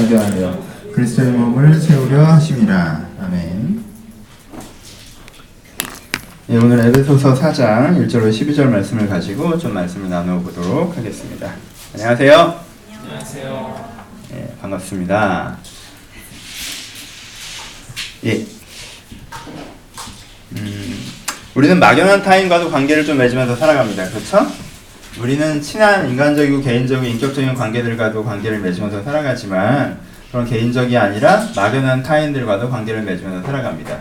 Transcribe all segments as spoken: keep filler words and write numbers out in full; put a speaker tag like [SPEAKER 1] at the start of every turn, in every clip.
[SPEAKER 1] 연결하여 그리스도의 몸을 세우려 하심이라. 아멘. 예, 오늘 에베소서 사 장 일 절로 십이 절 말씀을 가지고 좀 말씀을 나눠보도록 하겠습니다. 안녕하세요.
[SPEAKER 2] 안녕하세요.
[SPEAKER 1] 예, 반갑습니다. 예. 음, 우리는 막연한 타인과도 관계를 좀 맺으면서 살아갑니다. 그렇죠? 우리는 친한 인간적이고 개인적이고 인격적인 관계들과도 관계를 맺으면서 살아가지만 그런 개인적이 아니라 막연한 타인들과도 관계를 맺으면서 살아갑니다.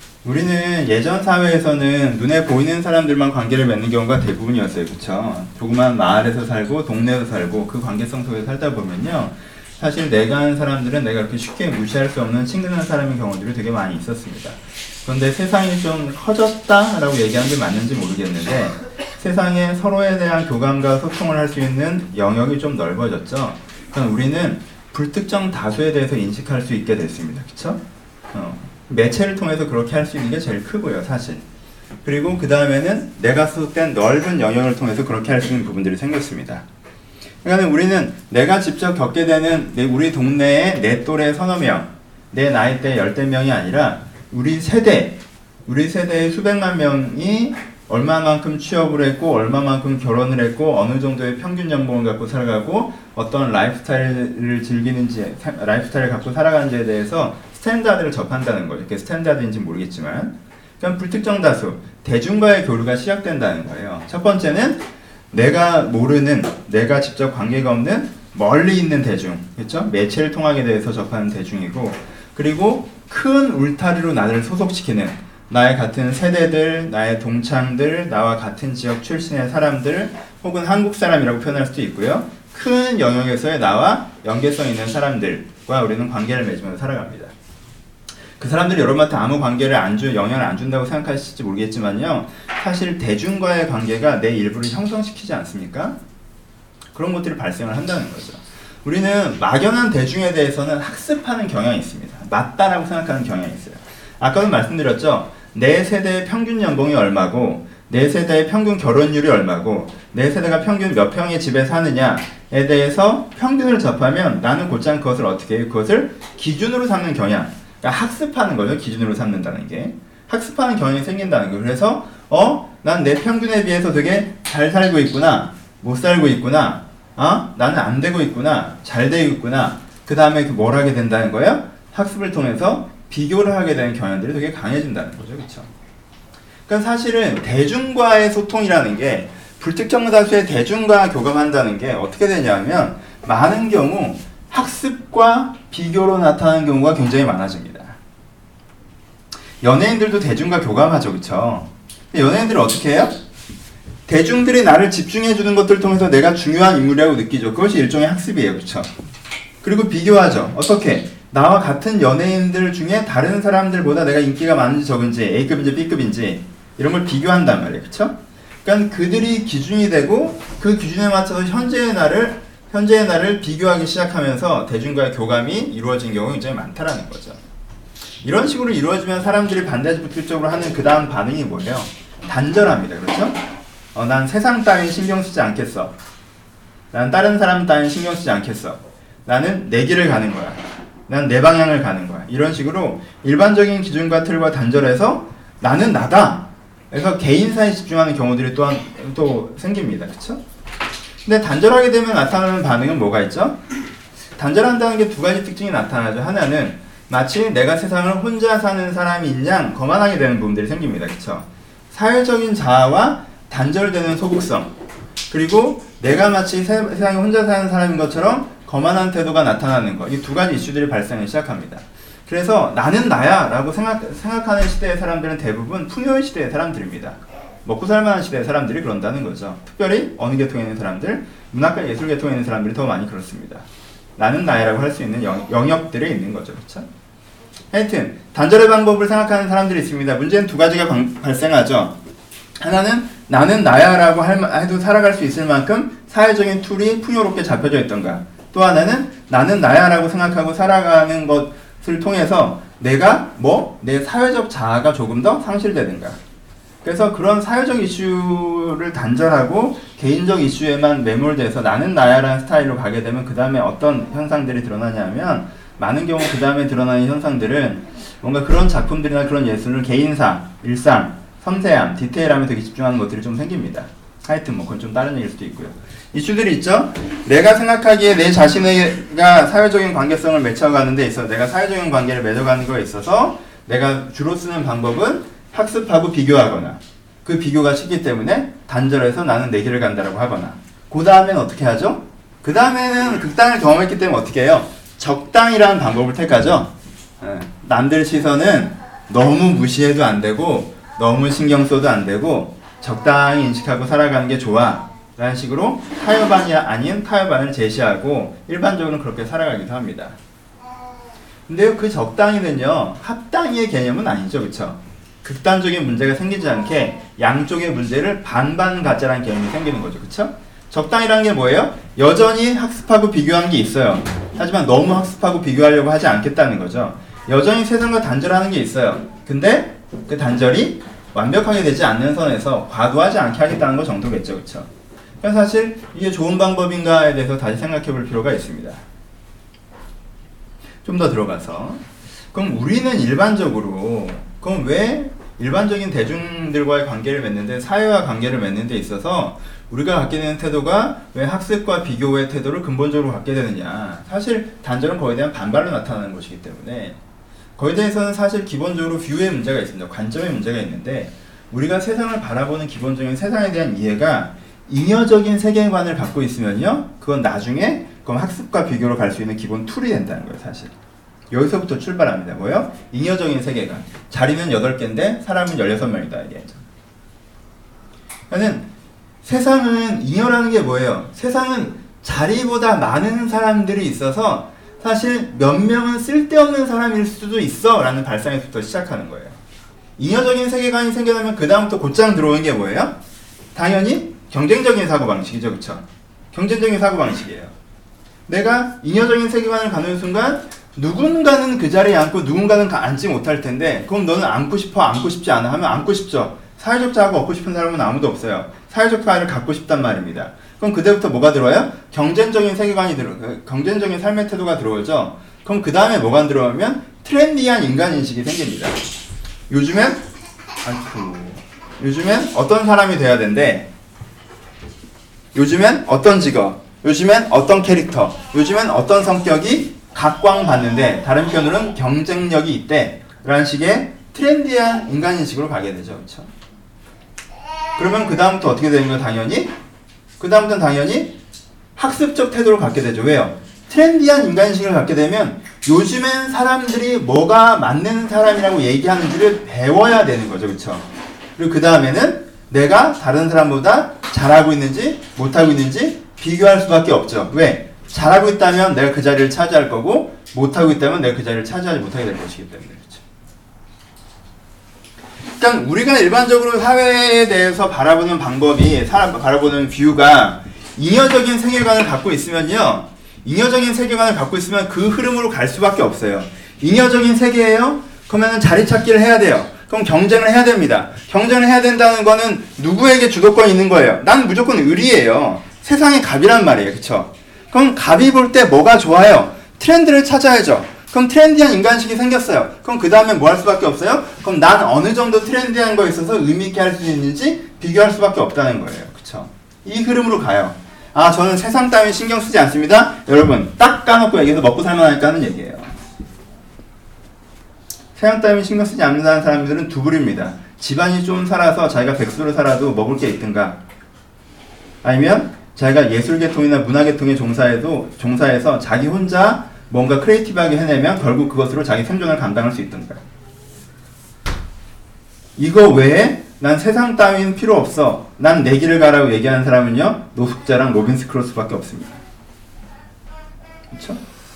[SPEAKER 1] 우리는 예전 사회에서는 눈에 보이는 사람들만 관계를 맺는 경우가 대부분이었어요. 그렇죠? 조그만 마을에서 살고 동네에서 살고 그 관계성 속에 살다 보면요, 사실 내가 아는 사람들은 내가 그렇게 쉽게 무시할 수 없는 친근한 사람인 경우들이 되게 많이 있었습니다. 그런데 세상이 좀 커졌다라고 얘기하는 게 맞는지 모르겠는데 세상에 서로에 대한 교감과 소통을 할 수 있는 영역이 좀 넓어졌죠. 그럼 우리는 불특정 다수에 대해서 인식할 수 있게 됐습니다. 그쵸? 어, 매체를 통해서 그렇게 할 수 있는 게 제일 크고요, 사실. 그리고 그 다음에는 내가 소속된 넓은 영역을 통해서 그렇게 할 수 있는 부분들이 생겼습니다. 그러니까 우리는 내가 직접 겪게 되는 내, 우리 동네의 내 또래 서너 명, 내 나이대 열댓 명이 아니라 우리 세대, 우리 세대의 수백만 명이 얼마만큼 취업을 했고 얼마만큼 결혼을 했고 어느 정도의 평균 연봉을 갖고 살아가고 어떤 라이프스타일을 즐기는지 라이프스타일을 갖고 살아가는지에 대해서 스탠다드를 접한다는 거예요. 그게 스탠다드인지 모르겠지만 그냥 불특정 다수, 대중과의 교류가 시작된다는 거예요. 첫 번째는 내가 모르는, 내가 직접 관계가 없는 멀리 있는 대중, 그렇죠? 매체를 통하게 돼서 접하는 대중이고, 그리고 큰 울타리로 나를 소속시키는 나의 같은 세대들, 나의 동창들, 나와 같은 지역 출신의 사람들, 혹은 한국 사람이라고 표현할 수도 있고요. 큰 영역에서의 나와 연계성 있는 사람들과 우리는 관계를 맺으면서 살아갑니다. 그 사람들이 여러분한테 아무 관계를 안 주, 영향을 안 준다고 생각하실지 모르겠지만요, 사실 대중과의 관계가 내 일부를 형성시키지 않습니까? 그런 것들이 발생을 한다는 거죠. 우리는 막연한 대중에 대해서는 학습하는 경향이 있습니다. 맞다라고 생각하는 경향이 있어요. 아까도 말씀드렸죠. 내 세대의 평균 연봉이 얼마고 내 세대의 평균 결혼율이 얼마고 내 세대가 평균 몇 평의 집에 사느냐에 대해서 평균을 접하면 나는 곧장 그것을 어떻게 해요? 그것을 기준으로 삼는 경향. 그러니까 학습하는 거죠. 기준으로 삼는다는 게. 학습하는 경향이 생긴다는 거예요. 그래서 어? 난 내 평균에 비해서 되게 잘 살고 있구나. 못 살고 있구나. 어? 나는 안 되고 있구나. 잘 되고 있구나. 그 다음에 뭘 하게 된다는 거예요? 학습을 통해서 비교를 하게 되는 경향들이 되게 강해진다는 거죠. 그렇죠? 그러니까 사실은 대중과의 소통이라는 게 불특정 다수의 대중과 교감한다는 게 어떻게 되냐면 많은 경우 학습과 비교로 나타나는 경우가 굉장히 많아집니다. 연예인들도 대중과 교감하죠. 그렇죠? 연예인들은 어떻게 해요? 대중들이 나를 집중해주는 것들을 통해서 내가 중요한 인물이라고 느끼죠. 그것이 일종의 학습이에요. 그렇죠? 그리고 비교하죠. 어떻게? 나와 같은 연예인들 중에 다른 사람들보다 내가 인기가 많은지 적은지 A급인지 B급인지 이런 걸 비교한단 말이에요. 그쵸? 그러니까 그들이 기준이 되고 그 기준에 맞춰서 현재의 나를 현재의 나를 비교하기 시작하면서 대중과의 교감이 이루어진 경우가 굉장히 많다라는 거죠. 이런 식으로 이루어지면 사람들이 반대적으로 하는 그 다음 반응이 뭐예요? 단절합니다. 그렇죠? 어, 난 세상 따윈 신경 쓰지 않겠어. 난 다른 사람 따윈 신경 쓰지 않겠어. 나는 내 길을 가는 거야. 난 내 방향을 가는 거야. 이런 식으로 일반적인 기준과 틀과 단절해서 나는 나다. 그래서 개인사에 집중하는 경우들이 또한 또 생깁니다. 그쵸? 근데 단절하게 되면 나타나는 반응은 뭐가 있죠? 단절한다는 게 두 가지 특징이 나타나죠. 하나는 마치 내가 세상을 혼자 사는 사람인 양 거만하게 되는 부분들이 생깁니다. 그쵸? 사회적인 자아와 단절되는 소극성. 그리고 내가 마치 세, 세상에 혼자 사는 사람인 것처럼 거만한 태도가 나타나는 것. 이 두 가지 이슈들이 발생을 시작합니다. 그래서 나는 나야 라고 생각, 생각하는 시대의 사람들은 대부분 풍요의 시대의 사람들입니다. 먹고 살만한 시대의 사람들이 그런다는 거죠. 특별히 어느 계통에 있는 사람들, 문학과 예술 계통에 있는 사람들이 더 많이 그렇습니다. 나는 나야라고 할 수 있는 영, 영역들이 있는 거죠. 그렇죠? 하여튼 단절의 방법을 생각하는 사람들이 있습니다. 문제는 두 가지가 방, 발생하죠. 하나는 나는 나야라고 할, 해도 살아갈 수 있을 만큼 사회적인 툴이 풍요롭게 잡혀져 있던가. 또 하나는 나는 나야라고 생각하고 살아가는 것을 통해서 내가 뭐 내 사회적 자아가 조금 더 상실되든가. 그래서 그런 사회적 이슈를 단절하고 개인적 이슈에만 매몰돼서 나는 나야라는 스타일로 가게 되면 그 다음에 어떤 현상들이 드러나냐면 많은 경우 그 다음에 드러나는 현상들은 뭔가 그런 작품들이나 그런 예술을 개인사, 일상, 섬세함, 디테일함에 되게 집중하는 것들이 좀 생깁니다. 하여튼 뭐 그건 좀 다른 얘기일 수도 있고요. 이슈들이 있죠. 내가 생각하기에 내 자신과 사회적인 관계성을 맺혀가는 데 있어 내가 사회적인 관계를 맺어가는 거에 있어서 내가 주로 쓰는 방법은 학습하고 비교하거나 그 비교가 쉽기 때문에 단절해서 나는 내 길을 간다라고 하거나 그 다음에는 어떻게 하죠? 그 다음에는 극단을 경험했기 때문에 어떻게 해요? 적당이라는 방법을 택하죠. 예, 남들 시선은 너무 무시해도 안 되고 너무 신경 써도 안 되고 적당히 인식하고 살아가는 게 좋아 라는 식으로 타협안이 아닌 타협안을 제시하고 일반적으로는 그렇게 살아가기도 합니다. 근데요, 그 적당히는요 합당히의 개념은 아니죠. 그쵸? 극단적인 문제가 생기지 않게 양쪽의 문제를 반반 갖자라는 개념이 생기는 거죠. 그쵸? 적당이라는 게 뭐예요? 여전히 학습하고 비교하는 게 있어요. 하지만 너무 학습하고 비교하려고 하지 않겠다는 거죠. 여전히 세상과 단절하는 게 있어요. 근데 그 단절이 완벽하게 되지 않는 선에서 과도하지 않게 하겠다는 거 정도겠죠. 그쵸? 그래서 사실 이게 좋은 방법인가에 대해서 다시 생각해 볼 필요가 있습니다. 좀 더 들어가서 그럼 우리는 일반적으로 그럼 왜 일반적인 대중들과의 관계를 맺는데 사회와 관계를 맺는 데 있어서 우리가 갖게 되는 태도가 왜 학습과 비교의 태도를 근본적으로 갖게 되느냐. 사실 단절은 거기에 대한 반발로 나타나는 것이기 때문에 거기에 대해서는 사실 기본적으로 뷰의 문제가 있습니다. 관점의 문제가 있는데 우리가 세상을 바라보는 기본적인 세상에 대한 이해가 잉여적인 세계관을 갖고 있으면요 그건 나중에 그럼 학습과 비교로 갈 수 있는 기본 툴이 된다는 거예요. 사실 여기서부터 출발합니다. 뭐요? 잉여적인 세계관. 자리는 여덟 개인데 사람은 열여섯 명이다. 이게. 그러니까 세상은 잉여라는 게 뭐예요? 세상은 자리보다 많은 사람들이 있어서 사실 몇 명은 쓸데없는 사람일 수도 있어 라는 발상에서부터 시작하는 거예요. 잉여적인 세계관이 생겨나면 그 다음부터 곧장 들어오는 게 뭐예요? 당연히 경쟁적인 사고방식이죠. 그쵸? 경쟁적인 사고방식이에요. 내가 잉여적인 세계관을 가는 순간 누군가는 그 자리에 앉고 누군가는 앉지 못할 텐데 그럼 너는 앉고 싶어 앉고 싶지 않아 하면 앉고 싶죠. 사회적 자아가 얻고 싶은 사람은 아무도 없어요. 사회적 자아를 갖고 싶단 말입니다. 그럼 그때부터 뭐가 들어와요? 경쟁적인 세계관이 들어, 경쟁적인 삶의 태도가 들어오죠. 그럼 그 다음에 뭐가 들어오면 트렌디한 인간인식이 생깁니다. 요즘엔 아이쿠, 요즘엔 어떤 사람이 돼야 된대. 요즘엔 어떤 직업, 요즘엔 어떤 캐릭터, 요즘엔 어떤 성격이 각광받는데 다른 표현으로는 경쟁력이 있대 라는 식의 트렌디한 인간인식으로 가게 되죠. 그렇죠? 그러면 그 다음부터 어떻게 되는 거예요? 당연히 그 다음부터는 당연히 학습적 태도를 갖게 되죠. 왜요? 트렌디한 인간인식을 갖게 되면 요즘엔 사람들이 뭐가 맞는 사람이라고 얘기하는지를 배워야 되는 거죠. 그렇죠? 그리고 그 다음에는 내가 다른 사람보다 잘하고 있는지 못하고 있는지 비교할 수밖에 없죠. 왜? 잘하고 있다면 내가 그 자리를 차지할 거고 못하고 있다면 내가 그 자리를 차지하지 못하게 될 것이기 때문에 그렇죠. 그러니까 우리가 일반적으로 사회에 대해서 바라보는 방법이 사람 바라보는 뷰가 잉여적인 세계관을 갖고 있으면요 잉여적인 세계관을 갖고 있으면 그 흐름으로 갈 수밖에 없어요. 잉여적인 세계예요? 그러면 자리 찾기를 해야 돼요. 그럼 경쟁을 해야 됩니다. 경쟁을 해야 된다는 거는 누구에게 주도권이 있는 거예요? 난 무조건 을이에요. 세상의 갑이란 말이에요. 그쵸? 그럼 갑이 볼 때 뭐가 좋아요? 트렌드를 찾아야죠. 그럼 트렌디한 인간식이 생겼어요. 그럼 그 다음에 뭐 할 수밖에 없어요? 그럼 난 어느 정도 트렌디한 거에 있어서 의미있게 할 수 있는지 비교할 수밖에 없다는 거예요. 그쵸? 이 흐름으로 가요. 아, 저는 세상 따위 신경 쓰지 않습니다. 여러분, 딱 까놓고 얘기해서 먹고 살만하니까 하는 얘기예요. 세상 따위 신경 쓰지 않는다는 사람들은 두 부류입니다. 집안이 좀 살아서 자기가 백수로 살아도 먹을 게 있든가 아니면 자기가 예술계통이나 문화계통에 종사해도, 종사해서 자기 혼자 뭔가 크리에이티브하게 해내면 결국 그것으로 자기 생존을 감당할 수 있던가. 이거 외에 난 세상 따윈 필요 없어. 난 내 길을 가라고 얘기하는 사람은요. 노숙자랑 로빈스 크루소밖에 없습니다. 그쵸?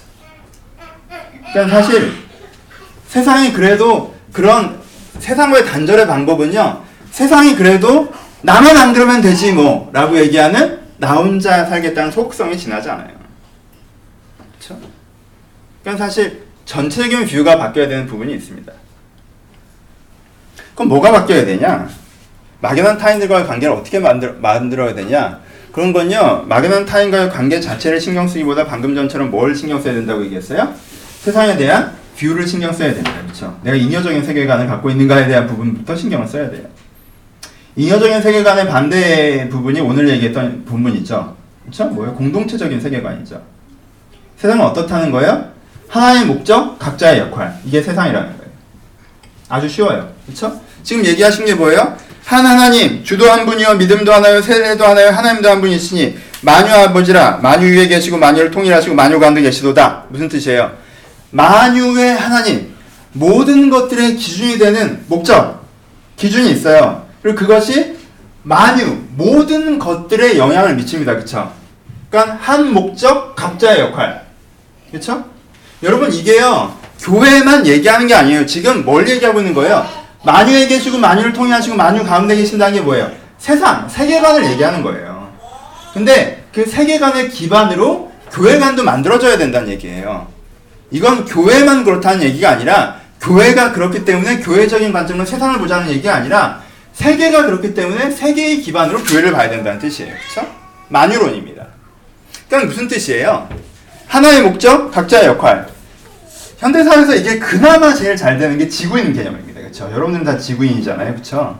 [SPEAKER 1] 그러니까 사실 세상이 그래도 그런 세상과의 단절의 방법은요. 세상이 그래도 나만 안 그러면 되지 뭐 라고 얘기하는 나 혼자 살겠다는 속성이 지나지 않아요. 그쵸? 그러니까 사실 전체적인 뷰가 바뀌어야 되는 부분이 있습니다. 그럼 뭐가 바뀌어야 되냐? 막연한 타인들과의 관계를 어떻게 만들, 만들어야 되냐? 그런 건요, 막연한 타인과의 관계 자체를 신경 쓰기보다 방금 전처럼 뭘 신경 써야 된다고 얘기했어요? 세상에 대한 뷰를 신경 써야 됩니다. 그렇죠? 내가 잉여적인 세계관을 갖고 있는가에 대한 부분부터 신경을 써야 돼요. 잉여적인 세계관의 반대 부분이 오늘 얘기했던 부분 있죠? 그렇죠? 뭐예요? 공동체적인 세계관이죠. 세상은 어떻다는 거예요? 하나의 목적, 각자의 역할. 이게 세상이라는 거예요. 아주 쉬워요. 그렇죠? 지금 얘기하신 게 뭐예요? 한 하나님, 주도 한 분이요, 믿음도 하나요, 세례도 하나요, 하나님도 한 분이시니 만유 아버지라, 만유 위에 계시고 만유를 통일하시고 만유 가운데 계시도다. 무슨 뜻이에요? 만유의 하나님, 모든 것들의 기준이 되는 목적, 기준이 있어요. 그리고 그것이 만유, 모든 것들에 영향을 미칩니다. 그쵸? 그러니까 한 목적, 각자의 역할. 그쵸? 여러분 이게요, 교회만 얘기하는 게 아니에요. 지금 뭘 얘기하고 있는 거예요? 만유에 계시고 만유를 통일하시고 만유 가운데 계신다는 게 뭐예요? 세상, 세계관을 얘기하는 거예요. 근데 그 세계관의 기반으로 교회관도 만들어져야 된다는 얘기예요. 이건 교회만 그렇다는 얘기가 아니라 교회가 그렇기 때문에 교회적인 관점으로 세상을 보자는 얘기가 아니라 세계가 그렇기 때문에 세계의 기반으로 교회를 봐야 된다는 뜻이에요. 그렇죠? 만유론입니다. 그러니까 무슨 뜻이에요? 하나의 목적, 각자의 역할. 현대사회에서 이게 그나마 제일 잘 되는 게 지구인 개념입니다. 그렇죠? 여러분들은 다 지구인이잖아요. 그렇죠?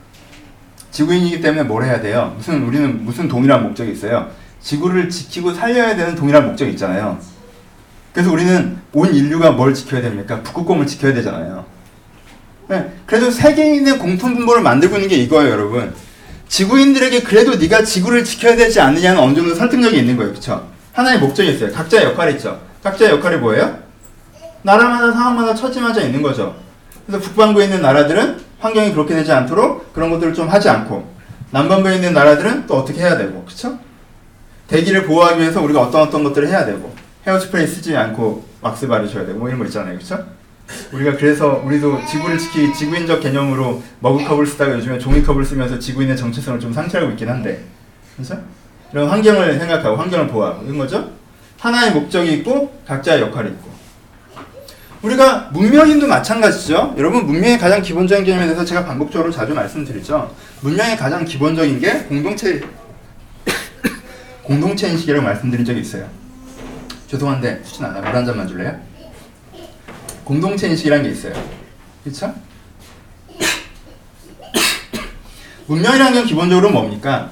[SPEAKER 1] 지구인이기 때문에 뭘 해야 돼요? 무슨 우리는 무슨 동일한 목적이 있어요? 지구를 지키고 살려야 되는 동일한 목적이 있잖아요. 그래서 우리는 온 인류가 뭘 지켜야 됩니까? 북극곰을 지켜야 되잖아요. 네, 그래도 세계인의 공통분모를 만들고 있는 게 이거예요, 여러분. 지구인들에게 그래도 네가 지구를 지켜야 되지 않느냐는 어느 정도 설득력이 있는 거예요. 그렇죠? 하나의 목적이 있어요. 각자의 역할이 있죠. 각자의 역할이 뭐예요? 나라마다 상황마다 처지마다 있는 거죠. 그래서 북반구에 있는 나라들은 환경이 그렇게 되지 않도록 그런 것들을 좀 하지 않고 남반구에 있는 나라들은 또 어떻게 해야 되고, 그렇죠? 대기를 보호하기 위해서 우리가 어떤 어떤 것들을 해야 되고 헤어스프레이 쓰지 않고 왁스 바르셔야 되고 뭐 이런 거 있잖아요. 그렇죠? 우리가 그래서 우리도 지구를 지키 지구인적 개념으로 머그컵을 쓰다가 요즘에 종이컵을 쓰면서 지구인의 정체성을 좀 상실하고 있긴 한데, 그렇죠? 이런 환경을 생각하고 환경을 보호하고 이런 거죠. 하나의 목적이 있고 각자의 역할이 있고. 우리가 문명인도 마찬가지죠. 여러분 문명의 가장 기본적인 개념에 대해서 제가 반복적으로 자주 말씀드리죠. 문명의 가장 기본적인 게 공동체 공동체 인식이라고 말씀드린 적이 있어요. 죄송한데 수진 않아요. 물 한 잔만 줄래요? 공동체 인식이라는 게 있어요. 그렇죠? 문명이라는 건 기본적으로 뭡니까?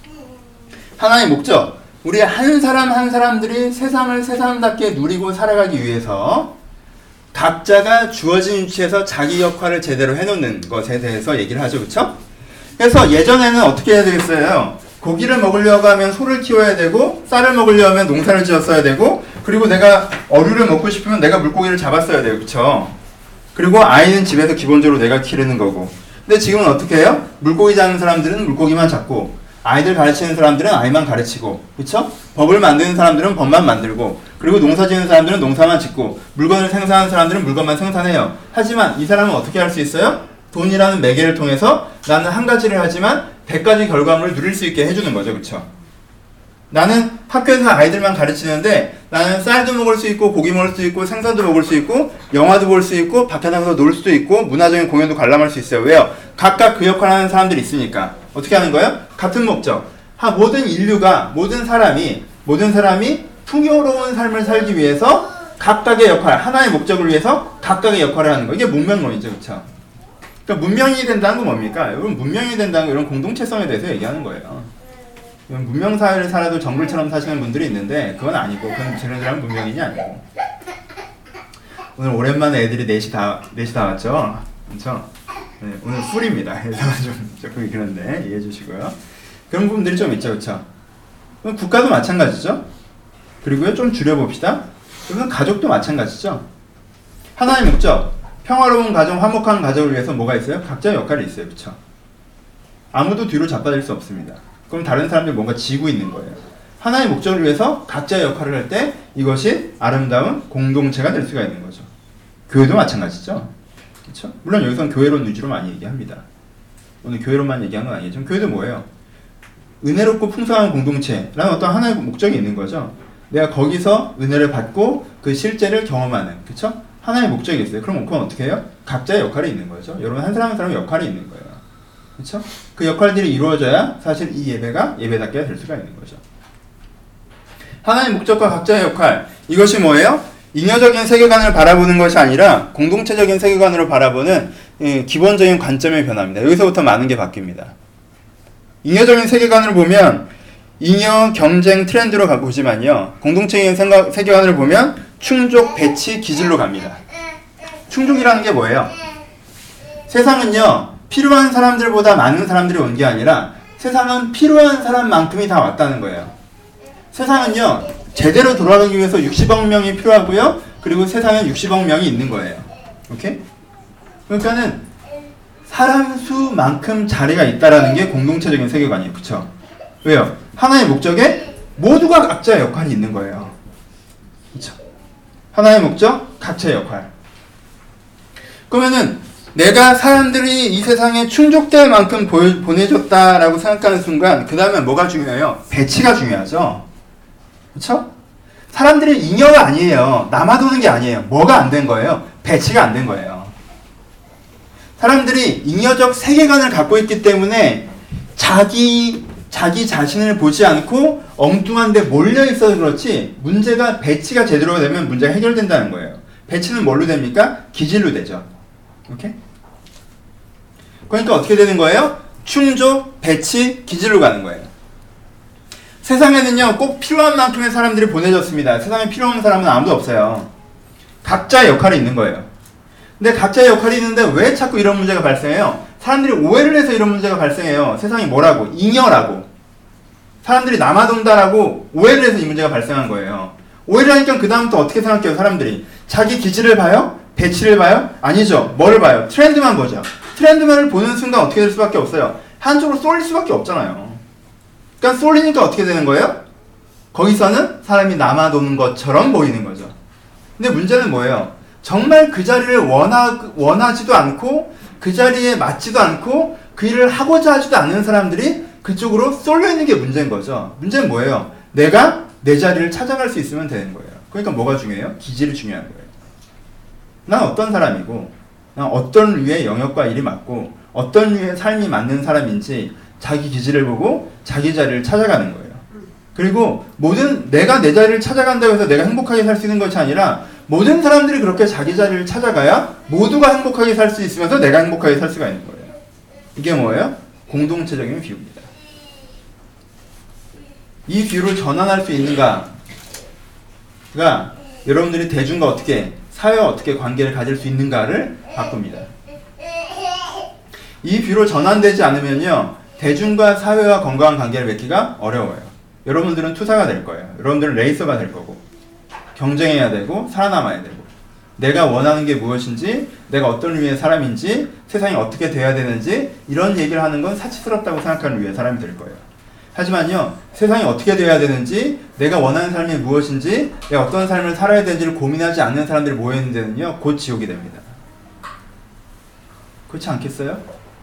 [SPEAKER 1] 하나의 목적. 우리 한 사람 한 사람들이 세상을 세상답게 누리고 살아가기 위해서 각자가 주어진 위치에서 자기 역할을 제대로 해놓는 것에 대해서 얘기를 하죠. 그렇죠? 그래서 예전에는 어떻게 해야 되겠어요? 고기를 먹으려고 하면 소를 키워야 되고 쌀을 먹으려고 하면 농사를 지었어야 되고 그리고 내가 어류를 먹고 싶으면 내가 물고기를 잡았어야 돼요. 그쵸? 그리고 아이는 집에서 기본적으로 내가 기르는 거고. 근데 지금은 어떻게 해요? 물고기 잡는 사람들은 물고기만 잡고 아이들 가르치는 사람들은 아이만 가르치고, 그쵸? 법을 만드는 사람들은 법만 만들고, 그리고 농사 지는 사람들은 농사만 짓고, 물건을 생산하는 사람들은 물건만 생산해요. 하지만 이 사람은 어떻게 할 수 있어요? 돈이라는 매개를 통해서 나는 한 가지를 하지만 백 가지 결과물을 누릴 수 있게 해주는 거죠. 그쵸? 나는 학교에서 아이들만 가르치는데 나는 쌀도 먹을 수 있고 고기 먹을 수 있고 생선도 먹을 수 있고 영화도 볼 수 있고 밖에 나가서 놀 수도 있고 문화적인 공연도 관람할 수 있어요. 왜요? 각각 그 역할을 하는 사람들이 있으니까. 어떻게 하는 거예요? 같은 목적. 하, 모든 인류가, 모든 사람이, 모든 사람이 풍요로운 삶을 살기 위해서 각각의 역할, 하나의 목적을 위해서 각각의 역할을 하는 거. 이게 문명론이죠. 그쵸? 그러니까 문명이 된다는 건 뭡니까? 여러분 문명이 된다는 건 이런 공동체성에 대해서 얘기하는 거예요. 문명 사회를 살아도 정글처럼 사시는 분들이 있는데 그건 아니고 그건 쟤네들은 문명인이 아니고. 오늘 오랜만에 애들이 넷이 다 넷이 다 왔죠. 그렇죠? 네, 오늘 풀입니다. 그래서 좀 조금 그런데 이해해 주시고요. 그런 부분들이 좀 있죠, 그렇죠? 그럼 국가도 마찬가지죠. 그리고요 좀 줄여봅시다. 그러면 가족도 마찬가지죠. 하나의 목적, 평화로운 가정, 화목한 가정을 위해서 뭐가 있어요? 각자의 역할이 있어요, 그렇죠? 아무도 뒤로 자빠질 수 없습니다. 그럼 다른 사람들이 뭔가 지고 있는 거예요. 하나의 목적을 위해서 각자의 역할을 할 때 이것이 아름다운 공동체가 될 수가 있는 거죠. 교회도 마찬가지죠. 그렇죠? 물론 여기서는 교회론 위주로 많이 얘기합니다. 오늘 교회론만 얘기하는 건 아니죠. 교회도 뭐예요? 은혜롭고 풍성한 공동체라는 어떤 하나의 목적이 있는 거죠. 내가 거기서 은혜를 받고 그 실제를 경험하는, 그렇죠? 하나의 목적이 있어요. 그럼 그건 어떻게 해요? 각자의 역할이 있는 거죠. 여러분 한 사람 한 사람 역할이 있는 거예요. 그렇죠? 그 역할들이 이루어져야 사실 이 예배가 예배답게 될 수가 있는 거죠. 하나의 목적과 각자의 역할, 이것이 뭐예요? 잉여적인 세계관을 바라보는 것이 아니라 공동체적인 세계관으로 바라보는 기본적인 관점의 변화입니다. 여기서부터 많은 게 바뀝니다. 잉여적인 세계관을 보면 잉여, 경쟁, 트렌드로 가보지만요, 공동체적인 생각, 세계관을 보면 충족, 배치, 기질로 갑니다. 충족이라는 게 뭐예요? 세상은요, 필요한 사람들보다 많은 사람들이 온 게 아니라 세상은 필요한 사람만큼이 다 왔다는 거예요. 세상은요, 제대로 돌아가기 위해서 육십억 명이 필요하고요, 그리고 세상에 육십억 명이 있는 거예요. 오케이? 그러니까는 사람 수만큼 자리가 있다라는 게 공동체적인 세계관이에요. 그쵸? 왜요? 하나의 목적에 모두가 각자의 역할이 있는 거예요. 그쵸? 하나의 목적, 각자의 역할. 그러면은 내가 사람들이 이 세상에 충족될 만큼 보여, 보내줬다라고 생각하는 순간 그 다음에 뭐가 중요해요? 배치가 중요하죠. 그쵸? 사람들이 잉여가 아니에요. 남아도는 게 아니에요. 뭐가 안 된 거예요? 배치가 안 된 거예요. 사람들이 잉여적 세계관을 갖고 있기 때문에 자기 자기 자신을 보지 않고 엉뚱한 데 몰려 있어서 그렇지, 문제가 배치가 제대로 되면 문제가 해결된다는 거예요. 배치는 뭘로 됩니까? 기질로 되죠. 오케이? 그러니까 어떻게 되는 거예요? 충족, 배치, 기질로 가는 거예요. 세상에는요, 꼭 필요한 만큼의 사람들이 보내졌습니다. 세상에 필요한 사람은 아무도 없어요. 각자의 역할이 있는 거예요. 근데 각자의 역할이 있는데 왜 자꾸 이런 문제가 발생해요? 사람들이 오해를 해서 이런 문제가 발생해요. 세상이 뭐라고? 잉여라고. 사람들이 남아돈다라고 오해를 해서 이 문제가 발생한 거예요. 오해를 하니까 그 다음부터 어떻게 생각해요? 사람들이 자기 기질을 봐요? 배치를 봐요? 아니죠. 뭐를 봐요? 트렌드만 보죠. 트렌드만을 보는 순간 어떻게 될 수밖에 없어요? 한쪽으로 쏠릴 수밖에 없잖아요. 그러니까 쏠리니까 어떻게 되는 거예요? 거기서는 사람이 남아도는 것처럼 보이는 거죠. 근데 문제는 뭐예요? 정말 그 자리를 원하, 원하지도 않고 그 자리에 맞지도 않고 그 일을 하고자 하지도 않는 사람들이 그쪽으로 쏠려 있는 게 문제인 거죠. 문제는 뭐예요? 내가 내 자리를 찾아갈 수 있으면 되는 거예요. 그러니까 뭐가 중요해요? 기질이 중요한 거예요. 난 어떤 사람이고, 난 어떤 류의 영역과 일이 맞고, 어떤 류의 삶이 맞는 사람인지 자기 기질을 보고 자기 자리를 찾아가는 거예요. 그리고 모든, 내가 내 자리를 찾아간다고 해서 내가 행복하게 살 수 있는 것이 아니라 모든 사람들이 그렇게 자기 자리를 찾아가야 모두가 행복하게 살 수 있으면서 내가 행복하게 살 수가 있는 거예요. 이게 뭐예요? 공동체적인 비유입니다. 이 비유를 전환할 수 있는가가 여러분들이 대중과 어떻게, 사회와 어떻게 관계를 가질 수 있는가를 바꿉니다. 이 비유로 전환되지 않으면요, 대중과 사회와 건강한 관계를 맺기가 어려워요. 여러분들은 투사가 될 거예요. 여러분들은 레이서가 될 거고, 경쟁해야 되고 살아남아야 되고, 내가 원하는 게 무엇인지, 내가 어떤 류의 사람인지, 세상이 어떻게 돼야 되는지 이런 얘기를 하는 건 사치스럽다고 생각하는 류의 사람이 될 거예요. 하지만요, 세상이 어떻게 돼야 되는지, 내가 원하는 삶이 무엇인지, 내가 어떤 삶을 살아야 되는지를 고민하지 않는 사람들이 모여있는 데는요, 곧 지옥이 됩니다. 그렇지 않겠어요?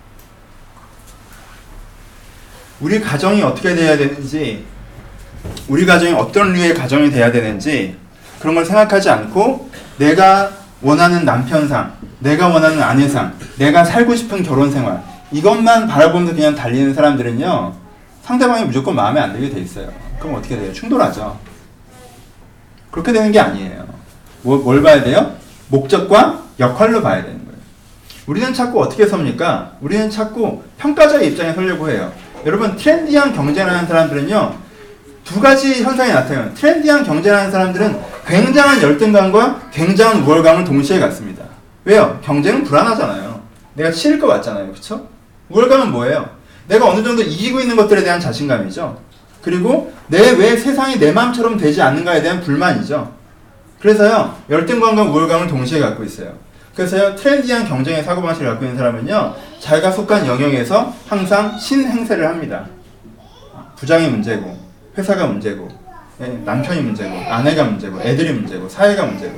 [SPEAKER 1] 우리 가정이 어떻게 돼야 되는지, 우리 가정이 어떤 류의 가정이 돼야 되는지 그런 걸 생각하지 않고 내가 원하는 남편상, 내가 원하는 아내상, 내가 살고 싶은 결혼생활 이것만 바라보면서 그냥 달리는 사람들은요, 상대방이 무조건 마음에 안 들게 돼 있어요. 그럼 어떻게 돼요? 충돌하죠. 그렇게 되는 게 아니에요. 뭐, 뭘 봐야 돼요? 목적과 역할로 봐야 되는 거예요. 우리는 자꾸 어떻게 섭니까? 우리는 자꾸 평가자의 입장에 서려고 해요. 여러분, 트렌디한 경쟁을 하는 사람들은요, 두 가지 현상이 나타나요. 트렌디한 경쟁을 하는 사람들은 굉장한 열등감과 굉장한 우월감을 동시에 갖습니다. 왜요? 경쟁은 불안하잖아요. 내가 치일 것 같잖아요. 그쵸? 우월감은 뭐예요? 내가 어느 정도 이기고 있는 것들에 대한 자신감이죠. 그리고 내 왜 세상이 내 마음처럼 되지 않는가에 대한 불만이죠. 그래서요, 열등감과 우월감을 동시에 갖고 있어요. 그래서요, 트렌디한 경쟁의 사고방식을 갖고 있는 사람은요, 자기가 속한 영역에서 항상 신행세를 합니다. 부장이 문제고, 회사가 문제고, 남편이 문제고, 아내가 문제고, 애들이 문제고, 사회가 문제고.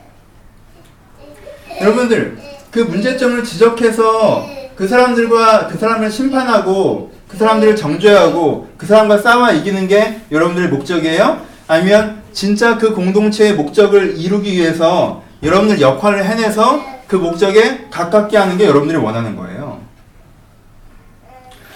[SPEAKER 1] 여러분들, 그 문제점을 지적해서 그 사람들과 그 사람을 심판하고 그 사람들을 정죄하고 그 사람과 싸워 이기는 게 여러분들의 목적이에요? 아니면 진짜 그 공동체의 목적을 이루기 위해서 여러분들 역할을 해내서 그 목적에 가깝게 하는 게 여러분들이 원하는 거예요?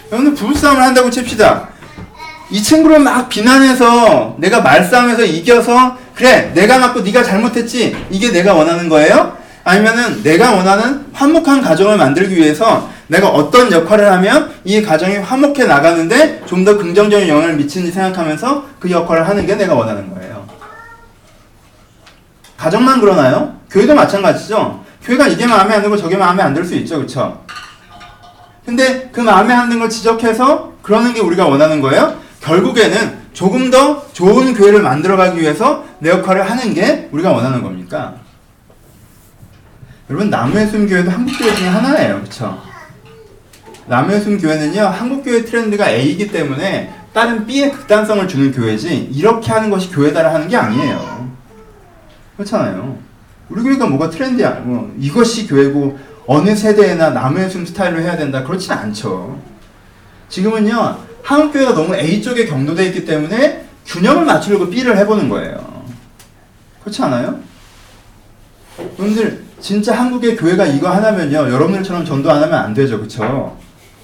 [SPEAKER 1] 여러분들 부부싸움을 한다고 칩시다. 이 친구를 막 비난해서 내가 말싸움에서 이겨서 그래 내가 맞고 네가 잘못했지 이게 내가 원하는 거예요? 아니면은 내가 원하는 화목한 가정을 만들기 위해서 내가 어떤 역할을 하면 이 가정이 화목해 나가는데 좀 더 긍정적인 영향을 미치는지 생각하면서 그 역할을 하는 게 내가 원하는 거예요. 가정만 그러나요? 교회도 마찬가지죠. 교회가 이게 마음에 안 들고 저게 마음에 안 들 수 있죠. 그쵸? 근데 그 마음에 안 드는 걸 지적해서 그러는 게 우리가 원하는 거예요? 결국에는 조금 더 좋은 교회를 만들어가기 위해서 내 역할을 하는 게 우리가 원하는 겁니까? 여러분 나무의 숨 교회도 한국 교회 중에 하나예요. 그쵸? 나무의 숨 교회는요 한국 교회 트렌드가 A이기 때문에 다른 B의 극단성을 주는 교회지 이렇게 하는 것이 교회다라 하는 게 아니에요. 그렇잖아요. 우리 교회가 뭐가 트렌드야 뭐 이것이 교회고 어느 세대에나 나무의 숨 스타일로 해야 된다 그렇진 않죠. 지금은요 한국 교회가 너무 A 쪽에 경도되어 있기 때문에 균형을 맞추려고 B를 해보는 거예요. 그렇지 않아요? 여러분들 진짜 한국의 교회가 이거 하나면요 여러분들처럼 전도 안 하면 안 되죠. 그쵸?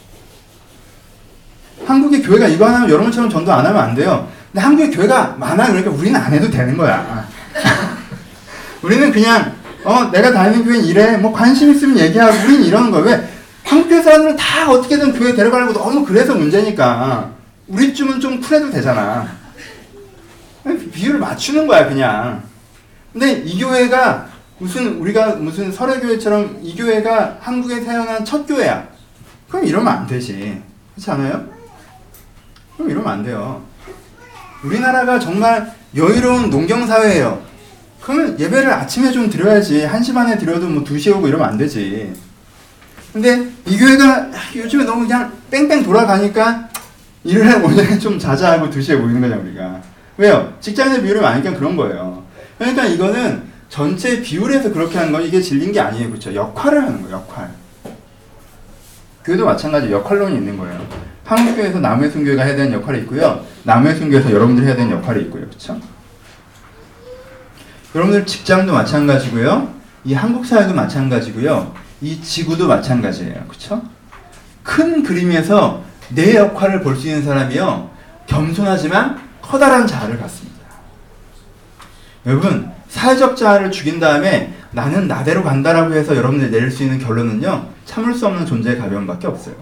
[SPEAKER 1] 한국의 교회가 이거 하나면 여러분처럼 전도 안 하면 안 돼요. 근데 한국의 교회가 많아 그러니까 우리는 안 해도 되는 거야. 우리는 그냥 어 내가 다니는 교회는 이래 뭐 관심 있으면 얘기하고 우리는 이러는 거야. 왜? 한국 교회 사람들은 다 어떻게든 교회 데려가려고 너무 그래서 문제니까 우리쯤은 좀 쿨해도 되잖아. 비율을 맞추는 거야 그냥. 근데 이 교회가 무슨 우리가 무슨 설혜교회처럼 이 교회가 한국에 태어난 첫 교회야. 그럼 이러면 안 되지. 그렇지 않아요? 그럼 이러면 안 돼요. 우리나라가 정말 여유로운 농경사회예요. 그러면 예배를 아침에 좀 드려야지. 한 시 반에 드려도 뭐 두 시에 오고 이러면 안 되지. 근데 이 교회가 요즘에 너무 그냥 뺑뺑 돌아가니까 일요일에 오전에 좀 자자하고 두 시에 모이는 거냐 우리가. 왜요? 직장인의 비율이 많으니까 그런 거예요. 그러니까 이거는 전체 비율에서 그렇게 하는 건 이게 질린 게 아니에요. 그렇죠? 역할을 하는 거예요. 역할. 교회도 마찬가지 역할론이 있는 거예요. 한국교회에서 남의 순교회가 해야 되는 역할이 있고요. 남의 순교회에서 여러분들이 해야 되는 역할이 있고요. 그렇죠? 여러분들 직장도 마찬가지고요. 이 한국 사회도 마찬가지고요. 이 지구도 마찬가지예요. 그렇죠? 큰 그림에서 내 역할을 볼 수 있는 사람이요. 겸손하지만 커다란 자아를 갖습니다. 여러분 사회적 자아를 죽인 다음에 나는 나대로 간다라고 해서 여러분들이 내릴 수 있는 결론은요. 참을 수 없는 존재의 가벼움밖에 없어요.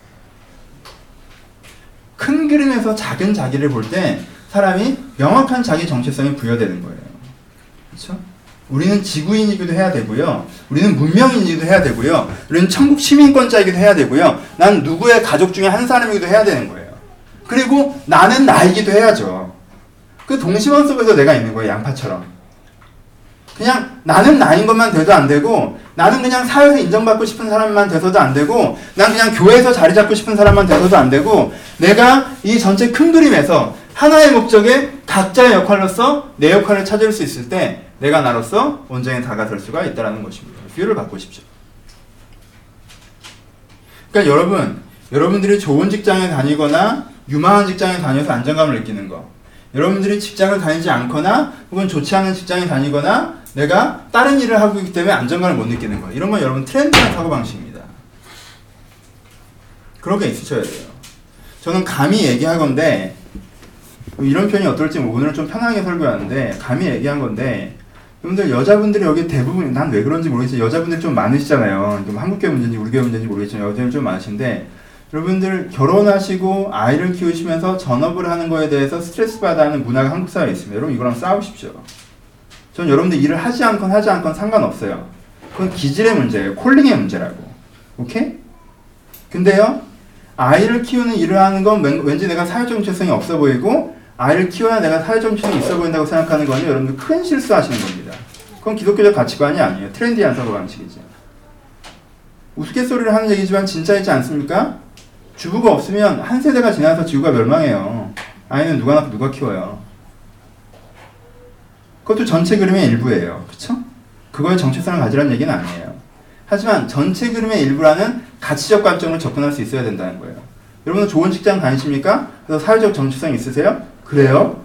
[SPEAKER 1] 큰 그림에서 작은 자기를 볼 때 사람이 명확한 자기 정체성이 부여되는 거예요. 그렇죠? 우리는 지구인이기도 해야 되고요. 우리는 문명인이기도 해야 되고요. 우리는 천국 시민권자이기도 해야 되고요. 난 누구의 가족 중에 한 사람이기도 해야 되는 거예요. 그리고 나는 나이기도 해야죠. 그 동심원 속에서 내가 있는 거예요. 양파처럼. 그냥 나는 나인 것만 돼도 안 되고 나는 그냥 사회에서 인정받고 싶은 사람만 돼서도 안 되고 난 그냥 교회에서 자리 잡고 싶은 사람만 돼서도 안 되고 내가 이 전체 큰 그림에서 하나의 목적에 각자의 역할로서 내 역할을 찾을 수 있을 때 내가 나로서 온전히 다가설 수가 있다는 것입니다. 비유를 바꾸십시오. 그러니까 여러분, 여러분들이 좋은 직장에 다니거나 유망한 직장에 다녀서 안정감을 느끼는 거, 여러분들이 직장을 다니지 않거나 혹은 좋지 않은 직장에 다니거나 내가 다른 일을 하고 있기 때문에 안정감을 못 느끼는 거, 이런 건 여러분 트렌드한 사고방식입니다. 그런 게 있으셔야 돼요. 저는 감히 얘기한 건데 이런 표현이 어떨지 오늘은 좀 편하게 설교하는데 감히 얘기한 건데 여러분들 여자분들이 여기 대부분 난 왜 그런지 모르겠지만 여자분들이 좀 많으시잖아요. 좀 한국교회 문제인지 우리 교회 문제인지 모르겠지만 여자분들 좀 많으신데 여러분들 결혼하시고 아이를 키우시면서 전업을 하는 거에 대해서 스트레스 받아 하는 문화가 한국 사회에 있습니다. 여러분 이거랑 싸우십시오. 전 여러분들 일을 하지 않건 하지 않건 상관없어요. 그건 기질의 문제예요. 콜링의 문제라고. 오케이? 근데요 아이를 키우는 일을 하는 건 왠지 내가 사회적 정체성이 없어 보이고 아이를 키워야 내가 사회적 정체성이 있어 보인다고 생각하는 거는 여러분들 큰 실수하시는 겁니다. 그건 기독교적 가치관이 아니에요. 트렌디한 사고방식이죠. 우스갯소리를 하는 얘기지만 진짜이지 않습니까? 주부가 없으면 한 세대가 지나서 지구가 멸망해요. 아이는 누가 낳고 누가 키워요. 그것도 전체 그림의 일부예요. 그쵸? 그거에 정체성을 가지라는 얘기는 아니에요. 하지만 전체 그림의 일부라는 가치적 관점을 접근할 수 있어야 된다는 거예요. 여러분은 좋은 직장 다니십니까? 그래서 사회적 정체성 있으세요? 그래요?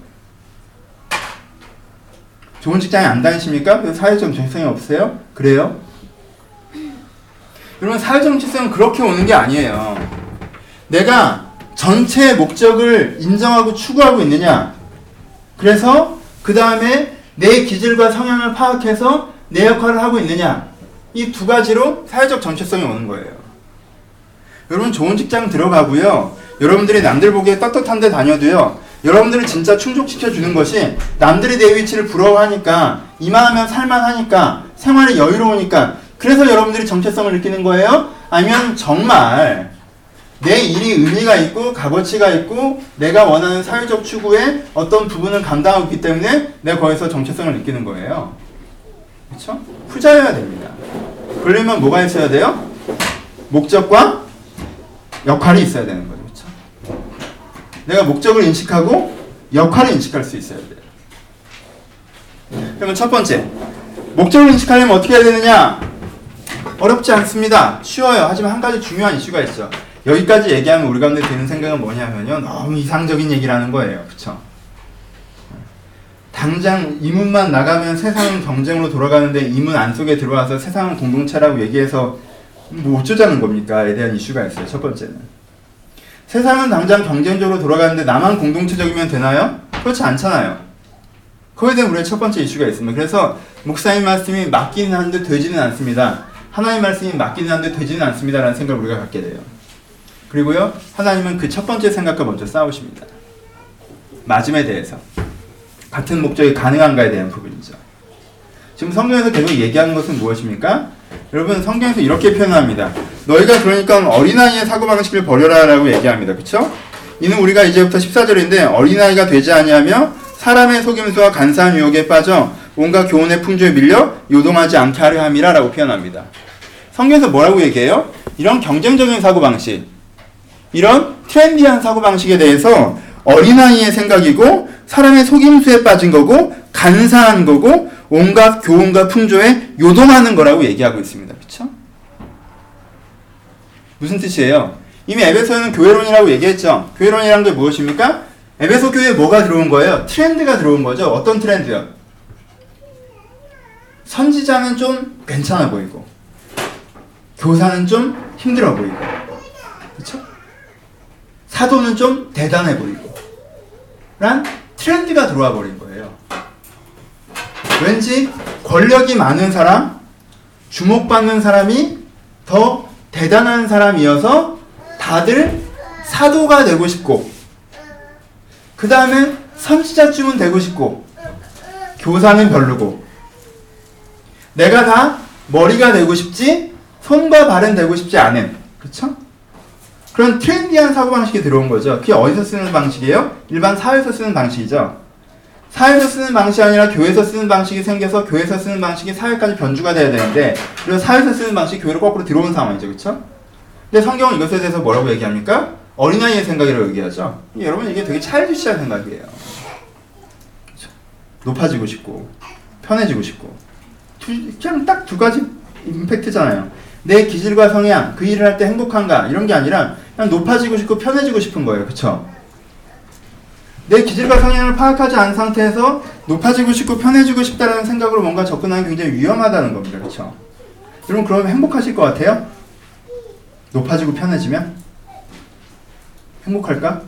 [SPEAKER 1] 좋은 직장에 안 다니십니까? 그래서 사회적 정체성이 없으세요? 그래요? 여러분 사회적 정체성은 그렇게 오는 게 아니에요. 내가 전체 목적을 인정하고 추구하고 있느냐. 그래서 그 다음에 내 기질과 성향을 파악해서 내 역할을 하고 있느냐. 이 두 가지로 사회적 정체성이 오는 거예요. 여러분 좋은 직장 들어가고요. 여러분들이 남들 보기에 떳떳한 데 다녀도요. 여러분들을 진짜 충족시켜주는 것이 남들이 내 위치를 부러워하니까 이만하면 살만하니까 생활이 여유로우니까 그래서 여러분들이 정체성을 느끼는 거예요? 아니면 정말 내 일이 의미가 있고 값어치가 있고 내가 원하는 사회적 추구의 어떤 부분을 감당하고 있기 때문에 내가 거기서 정체성을 느끼는 거예요. 그렇죠? 후자여야 됩니다. 그러려면 뭐가 있어야 돼요? 목적과 역할이 있어야 되는 거죠. 그렇죠? 내가 목적을 인식하고 역할을 인식할 수 있어야 돼요. 그러면 첫 번째, 목적을 인식하려면 어떻게 해야 되느냐? 어렵지 않습니다. 쉬워요. 하지만 한 가지 중요한 이슈가 있죠. 여기까지 얘기하면 우리 가운데 드는 생각은 뭐냐면요. 너무 이상적인 얘기라는 거예요. 그쵸? 당장 이문만 나가면 세상은 경쟁으로 돌아가는데 이문 안속에 들어와서 세상은 공동체라고 얘기해서 뭐 어쩌자는 겁니까?에 대한 이슈가 있어요. 첫 번째는. 세상은 당장 경쟁적으로 돌아가는데 나만 공동체적이면 되나요? 그렇지 않잖아요. 그거에 대한 우리의 첫 번째 이슈가 있습니다. 그래서 목사님 말씀이 맞기는 한데 되지는 않습니다. 하나님 말씀이 맞기는 한데 되지는 않습니다. 라는 생각을 우리가 갖게 돼요. 그리고요, 하나님은 그 첫 번째 생각과 먼저 싸우십니다. 맞음에 대해서. 같은 목적이 가능한가에 대한 부분이죠. 지금 성경에서 계속 얘기하는 것은 무엇입니까? 여러분, 성경에서 이렇게 표현합니다. 너희가 그러니까 어린아이의 사고방식을 버려라 라고 얘기합니다. 그쵸? 이는 우리가 이제부터 십사 절인데 어린아이가 되지 아니하며 사람의 속임수와 간사한 유혹에 빠져 온갖 교훈의 풍조에 밀려 요동하지 않게 하려 함이라 라고 표현합니다. 성경에서 뭐라고 얘기해요? 이런 경쟁적인 사고방식, 이런 트렌디한 사고방식에 대해서 어린아이의 생각이고 사람의 속임수에 빠진 거고 간사한 거고 온갖 교훈과 풍조에 요동하는 거라고 얘기하고 있습니다. 그쵸? 무슨 뜻이에요? 이미 에베소에는 교회론이라고 얘기했죠. 교회론이란 게 무엇입니까? 에베소 교회에 뭐가 들어온 거예요? 트렌드가 들어온 거죠. 어떤 트렌드요? 선지자는 좀 괜찮아 보이고 교사는 좀 힘들어 보이고 그쵸? 사도는 좀 대단해 보이고 란 트렌드가 들어와 버린 거예요. 왠지 권력이 많은 사람, 주목받는 사람이 더 대단한 사람이어서 다들 사도가 되고 싶고 그 다음에 선지자쯤은 되고 싶고 교사는 별로고 내가 다 머리가 되고 싶지 손과 발은 되고 싶지 않은 그쵸? 그런 트렌디한 사고방식이 들어온 거죠. 그게 어디서 쓰는 방식이에요? 일반 사회에서 쓰는 방식이죠. 사회에서 쓰는 방식이 아니라 교회에서 쓰는 방식이 생겨서 교회에서 쓰는 방식이 사회까지 변주가 돼야 되는데 그리고 사회에서 쓰는 방식이 교회로 거꾸로 들어온 상황이죠. 그쵸? 근데 성경은 이것에 대해서 뭐라고 얘기합니까? 어린아이의 생각이라고 얘기하죠. 여러분 이게 되게 차일주시한 생각이에요. 그쵸? 높아지고 싶고 편해지고 싶고 두, 그냥 딱 두 가지 임팩트잖아요. 내 기질과 성향, 그 일을 할 때 행복한가 이런 게 아니라 그냥 높아지고 싶고 편해지고 싶은 거예요. 그쵸? 내 기질과 성향을 파악하지 않은 상태에서 높아지고 싶고 편해지고 싶다는 생각으로 뭔가 접근하는 게 굉장히 위험하다는 겁니다. 그쵸? 여러분 그러면 행복하실 것 같아요? 높아지고 편해지면? 행복할까?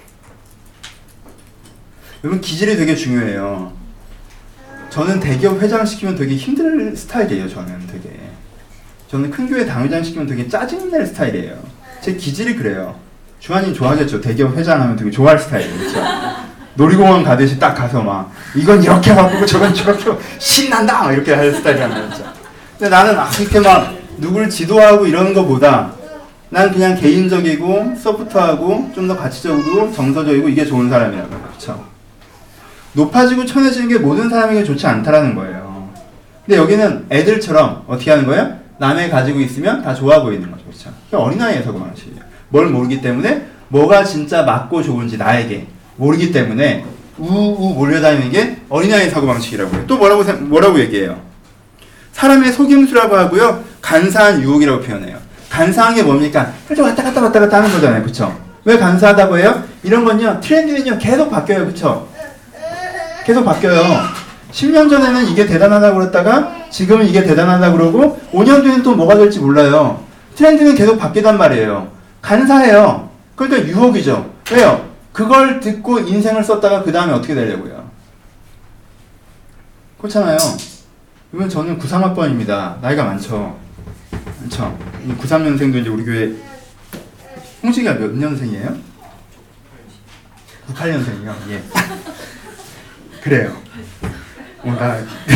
[SPEAKER 1] 여러분 기질이 되게 중요해요. 저는 대기업 회장 시키면 되게 힘들 스타일이에요. 저는 되게 저는 큰 교회 당회장 시키면 되게 짜증낼 스타일이에요. 제 기질이 그래요. 주한이 좋아하겠죠. 대기업 회장 하면 되게 좋아할 스타일이에요. 그렇죠? 놀이공원 가듯이 딱 가서 막 이건 이렇게 바꾸고 저건 저렇게 신난다 막 이렇게 할 스타일이란 말이죠. 근데 나는 아, 이렇게 막 누구를 지도하고 이러는 것보다 난 그냥 개인적이고 소프트하고 좀 더 가치적이고 정서적이고 이게 좋은 사람이라고 해요. 그렇죠? 높아지고 천해지는 게 모든 사람에게 좋지 않다라는 거예요. 근데 여기는 애들처럼 어떻게 하는 거예요? 남의 가지고 있으면 다 좋아 보이는 거죠. 그렇죠? 어린아이의 사고방식이에요. 뭘 모르기 때문에 뭐가 진짜 맞고 좋은지 나에게 모르기 때문에 우우 몰려다니는 게 어린아이의 사고방식이라고 해요. 또 뭐라고, 뭐라고 얘기해요? 사람의 속임수라고 하고요. 간사한 유혹이라고 표현해요. 간사한 게 뭡니까? 그렇죠. 왔다 갔다 왔다 갔다 하는 거잖아요. 그쵸? 왜 간사하다고 해요? 이런 건요. 트렌드는요. 계속 바뀌어요. 그쵸? 계속 바뀌어요. 십 년 전에는 이게 대단하다고 그랬다가 지금은 이게 대단하다고 그러고 오 년 뒤에는 또 뭐가 될지 몰라요. 트렌드는 계속 바뀌단 말이에요. 간사해요. 그러니까 유혹이죠. 왜요? 그걸 듣고 인생을 썼다가 그 다음에 어떻게 되려고요? 그렇잖아요. 이번 저는 구십삼 학번입니다. 나이가 많죠. 많죠. 구십삼 년생도 이제 우리 교회 홍식이가 몇 년생이에요? 구십팔 년생이요. 예. 그래요. 어, 나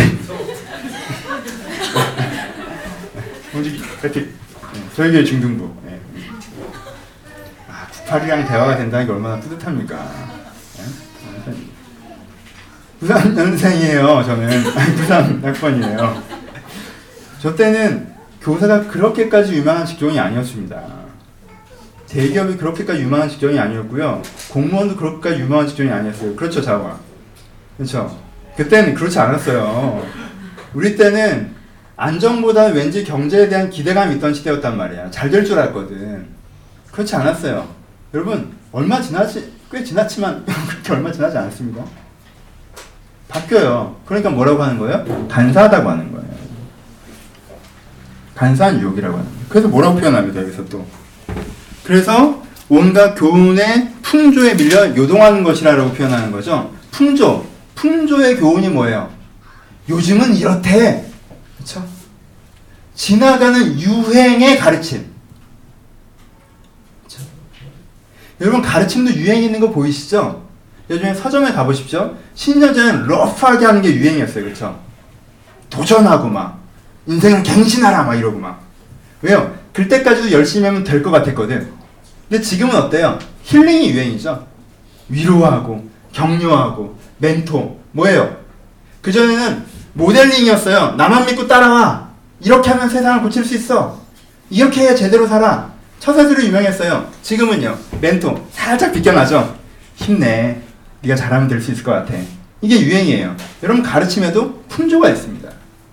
[SPEAKER 1] 홍식이 같이 저희 교회 중등부. 예. 아, 구십팔이랑 대화가 된다는 게 얼마나 뿌듯합니까? 예? 구십삼 년생이에요. 저는 구십삼 학번이에요. 저 때는 교사가 그렇게까지 유명한 직종이 아니었습니다. 대기업이 그렇게까지 유명한 직종이 아니었고요. 공무원도 그렇게까지 유명한 직종이 아니었어요. 그렇죠, 자화. 그렇죠. 그때는 그렇지 않았어요. 우리 때는 안정보다 왠지 경제에 대한 기대감이 있던 시대였단 말이야. 잘 될 줄 알거든. 그렇지 않았어요. 여러분, 얼마 지나지, 꽤 지났지만 그렇게 얼마 지나지 않았습니다. 바뀌어요. 그러니까 뭐라고 하는 거예요? 간사하다고 하는 거예요. 간사한 유혹이라고 하는 거예요. 그래서 뭐라고 표현합니다. 여기서 또. 그래서 온갖 교훈의 풍조에 밀려 요동하는 것이라고 표현하는 거죠. 풍조. 풍조의 교훈이 뭐예요? 요즘은 이렇대. 그렇죠? 지나가는 유행의 가르침. 그렇죠? 여러분 가르침도 유행이 있는 거 보이시죠? 요즘에 서점에 가보십시오. 십 년 전에는 러프하게 하는 게 유행이었어요. 그렇죠? 도전하고 막 인생을 갱신하라 막 이러고 막. 왜요? 그때까지도 열심히 하면 될 것 같았거든. 근데 지금은 어때요? 힐링이 유행이죠. 위로하고 격려하고 멘토. 뭐예요? 그전에는 모델링이었어요. 나만 믿고 따라와. 이렇게 하면 세상을 고칠 수 있어. 이렇게 해야 제대로 살아. 처세술이 유명했어요. 지금은요. 멘토. 살짝 비껴나죠. 힘내. 네가 잘하면 될 수 있을 것 같아. 이게 유행이에요. 여러분 가르침에도 풍조가 있습니다.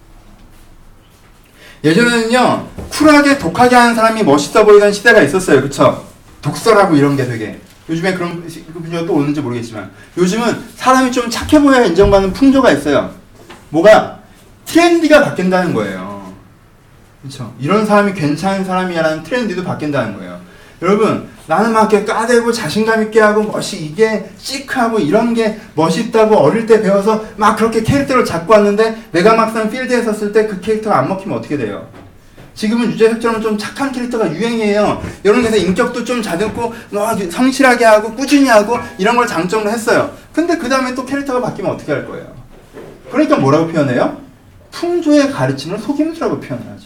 [SPEAKER 1] 예전에는요. 쿨하게 독하게 하는 사람이 멋있어 보이던 시대가 있었어요. 그쵸? 독설하고 이런 게 되게. 요즘에 그런 분야가 또 오는지 모르겠지만 요즘은 사람이 좀 착해 보여야 인정받는 풍조가 있어요. 뭐가? 트렌디가 바뀐다는 거예요. 그쵸? 이런 사람이 괜찮은 사람이야라는 트렌디도 바뀐다는 거예요. 여러분 나는 막 이렇게 까대고 자신감 있게 하고 멋이 이게 시크하고 이런 게 멋있다고 어릴 때 배워서 막 그렇게 캐릭터를 잡고 왔는데 내가 막상 필드에 섰을 때 그 캐릭터가 안 먹히면 어떻게 돼요? 지금은 유재석처럼 좀 착한 캐릭터가 유행이에요. 이런 데서 인격도 좀 다듬고 성실하게 하고 꾸준히 하고 이런 걸 장점으로 했어요. 근데 그 다음에 또 캐릭터가 바뀌면 어떻게 할 거예요? 그러니까 뭐라고 표현해요? 풍조의 가르침을 속임수라고 표현을 하죠.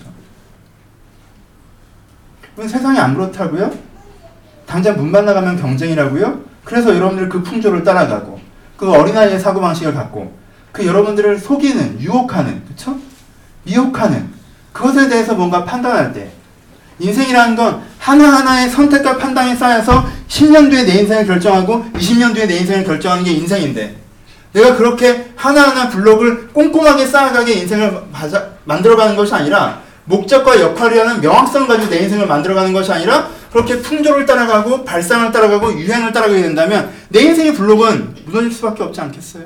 [SPEAKER 1] 그럼 세상이 안 그렇다고요? 당장 문만 나가면 경쟁이라고요? 그래서 여러분들 그 풍조를 따라가고 그 어린아이의 사고방식을 갖고 그 여러분들을 속이는, 유혹하는, 그쵸? 미혹하는 그것에 대해서 뭔가 판단할 때 인생이라는 건 하나하나의 선택과 판단이 쌓여서 십 년 뒤에 내 인생을 결정하고 이십 년 뒤에 내 인생을 결정하는 게 인생인데 내가 그렇게 하나하나 블록을 꼼꼼하게 쌓아가게 인생을 맞아, 만들어가는 것이 아니라 목적과 역할이라는 명확성을 가지고 내 인생을 만들어가는 것이 아니라 그렇게 풍조를 따라가고 발상을 따라가고 유행을 따라가게 된다면 내 인생의 블록은 무너질 수밖에 없지 않겠어요?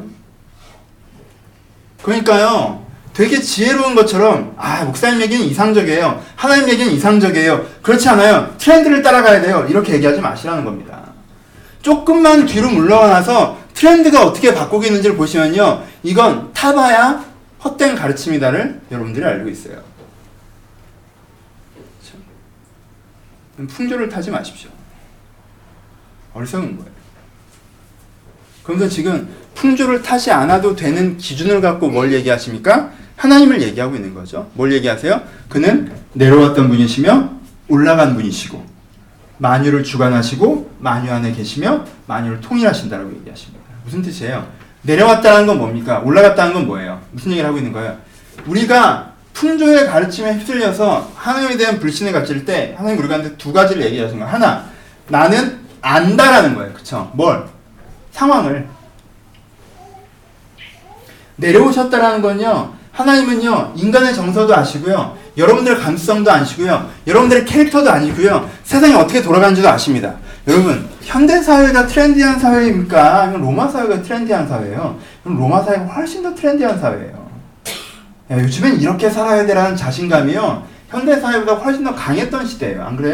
[SPEAKER 1] 그러니까요. 되게 지혜로운 것처럼 아 목사님 얘기는 이상적이에요. 하나님 얘기는 이상적이에요. 그렇지 않아요. 트렌드를 따라가야 돼요. 이렇게 얘기하지 마시라는 겁니다. 조금만 뒤로 물러나서 트렌드가 어떻게 바꾸고 있는지를 보시면요. 이건 타봐야 헛된 가르침이다를 여러분들이 알고 있어요. 그렇죠? 풍조를 타지 마십시오. 어리석은 거예요. 그런데 지금 풍조를 타지 않아도 되는 기준을 갖고 뭘 얘기하십니까? 하나님을 얘기하고 있는 거죠. 뭘 얘기하세요? 그는 내려왔던 분이시며 올라간 분이시고 만유를 주관하시고 만유 안에 계시며 만유를 통일하신다라고 얘기하십니다. 무슨 뜻이에요? 내려왔다는 건 뭡니까? 올라갔다는 건 뭐예요? 무슨 얘기를 하고 있는 거예요? 우리가 풍조의 가르침에 휩쓸려서 하나님에 대한 불신을 가질 때 하나님 우리가 두 가지를 얘기하시는 거예요. 하나, 나는 안다라는 거예요. 그쵸? 뭘? 상황을. 내려오셨다라는 건요. 하나님은요. 인간의 정서도 아시고요. 여러분들의 감수성도 아시고요. 여러분들의 캐릭터도 아니고요. 세상이 어떻게 돌아가는지도 아십니다. 여러분 현대사회가 트렌디한 사회입니까? 아니면 로마 사회가 트렌디한 사회예요? 그럼 로마 사회가 훨씬 더 트렌디한 사회예요. 야, 요즘엔 이렇게 살아야 되라는 자신감이요. 현대사회보다 훨씬 더 강했던 시대예요. 안 그래요?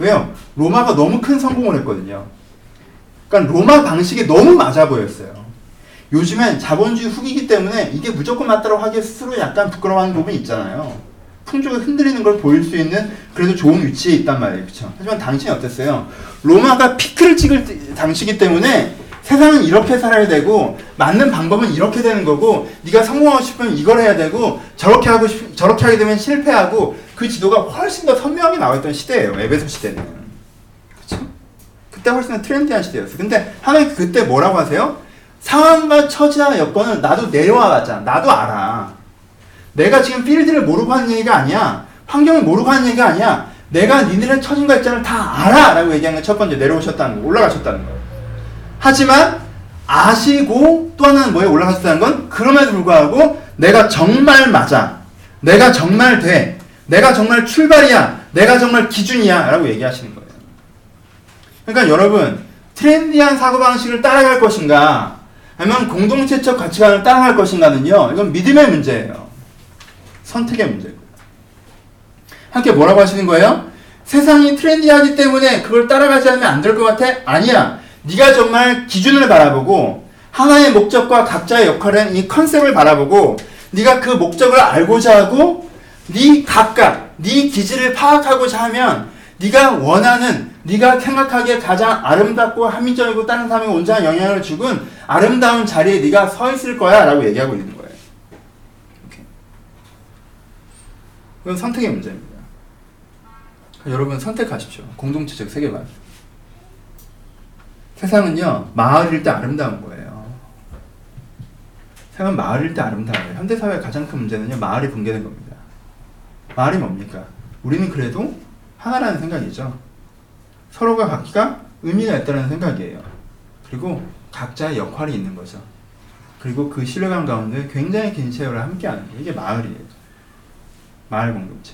[SPEAKER 1] 왜요? 로마가 너무 큰 성공을 했거든요. 그러니까 로마 방식이 너무 맞아 보였어요. 요즘엔 자본주의 후기이기 때문에 이게 무조건 맞다고 하기에 스스로 약간 부끄러워하는 부분이 있잖아요. 풍족이 흔들리는 걸 보일 수 있는 그래도 좋은 위치에 있단 말이에요. 그쵸? 하지만 당신이 어땠어요? 로마가 피크를 찍을 당시이기 때문에 세상은 이렇게 살아야 되고 맞는 방법은 이렇게 되는 거고 네가 성공하고 싶으면 이걸 해야 되고 저렇게 하고 싶, 저렇게 하게 되면 실패하고 그 지도가 훨씬 더 선명하게 나와있던 시대예요. 에베소 시대는. 그쵸? 그때 훨씬 더 트렌디한 시대였어요. 근데 하나님 그때 뭐라고 하세요? 상황과 처지나 여건은 나도 내려와봤잖아. 나도 알아. 내가 지금 필드를 모르고 하는 얘기가 아니야. 환경을 모르고 하는 얘기가 아니야. 내가 니들의 처진과 입장을 다 알아. 라고 얘기한 게 첫 번째 내려오셨다는 거. 올라가셨다는 거. 하지만 아시고 또 하나는 뭐예요? 올라가셨다는 건 그럼에도 불구하고 내가 정말 맞아. 내가 정말 돼. 내가 정말 출발이야. 내가 정말 기준이야. 라고 얘기하시는 거예요. 그러니까 여러분 트렌디한 사고방식을 따라갈 것인가 아니면 공동체적 가치관을 따라갈 것인가는요. 이건 믿음의 문제예요. 선택의 문제고요. 함께 뭐라고 하시는 거예요? 세상이 트렌디하기 때문에 그걸 따라가지 않으면 안 될 것 같아? 아니야. 네가 정말 기준을 바라보고 하나의 목적과 각자의 역할은 이 컨셉을 바라보고 네가 그 목적을 알고자 하고 네 각각 네 기질을 파악하고자 하면 네가 원하는 네가 생각하기에 가장 아름답고 합리적이고 다른 사람에게 온전한 영향을 주군 아름다운 자리에 네가 서 있을 거야 라고 얘기하고 있는 거예요. 오케이. 이건 선택의 문제입니다. 여러분 선택하십시오. 공동체적 세계관. 세상은요 마을일 때 아름다운 거예요. 세상은 마을일 때 아름다워요. 현대사회의 가장 큰 문제는요 마을이 붕괴된 겁니다. 마을이 뭡니까? 우리는 그래도 하나라는 생각이죠. 서로가 각기가 의미가 있다는 생각이에요. 그리고 각자의 역할이 있는 거죠. 그리고 그 신뢰감 가운데 굉장히 긴 세월을 함께하는 게 이게 마을이에요. 마을 공동체.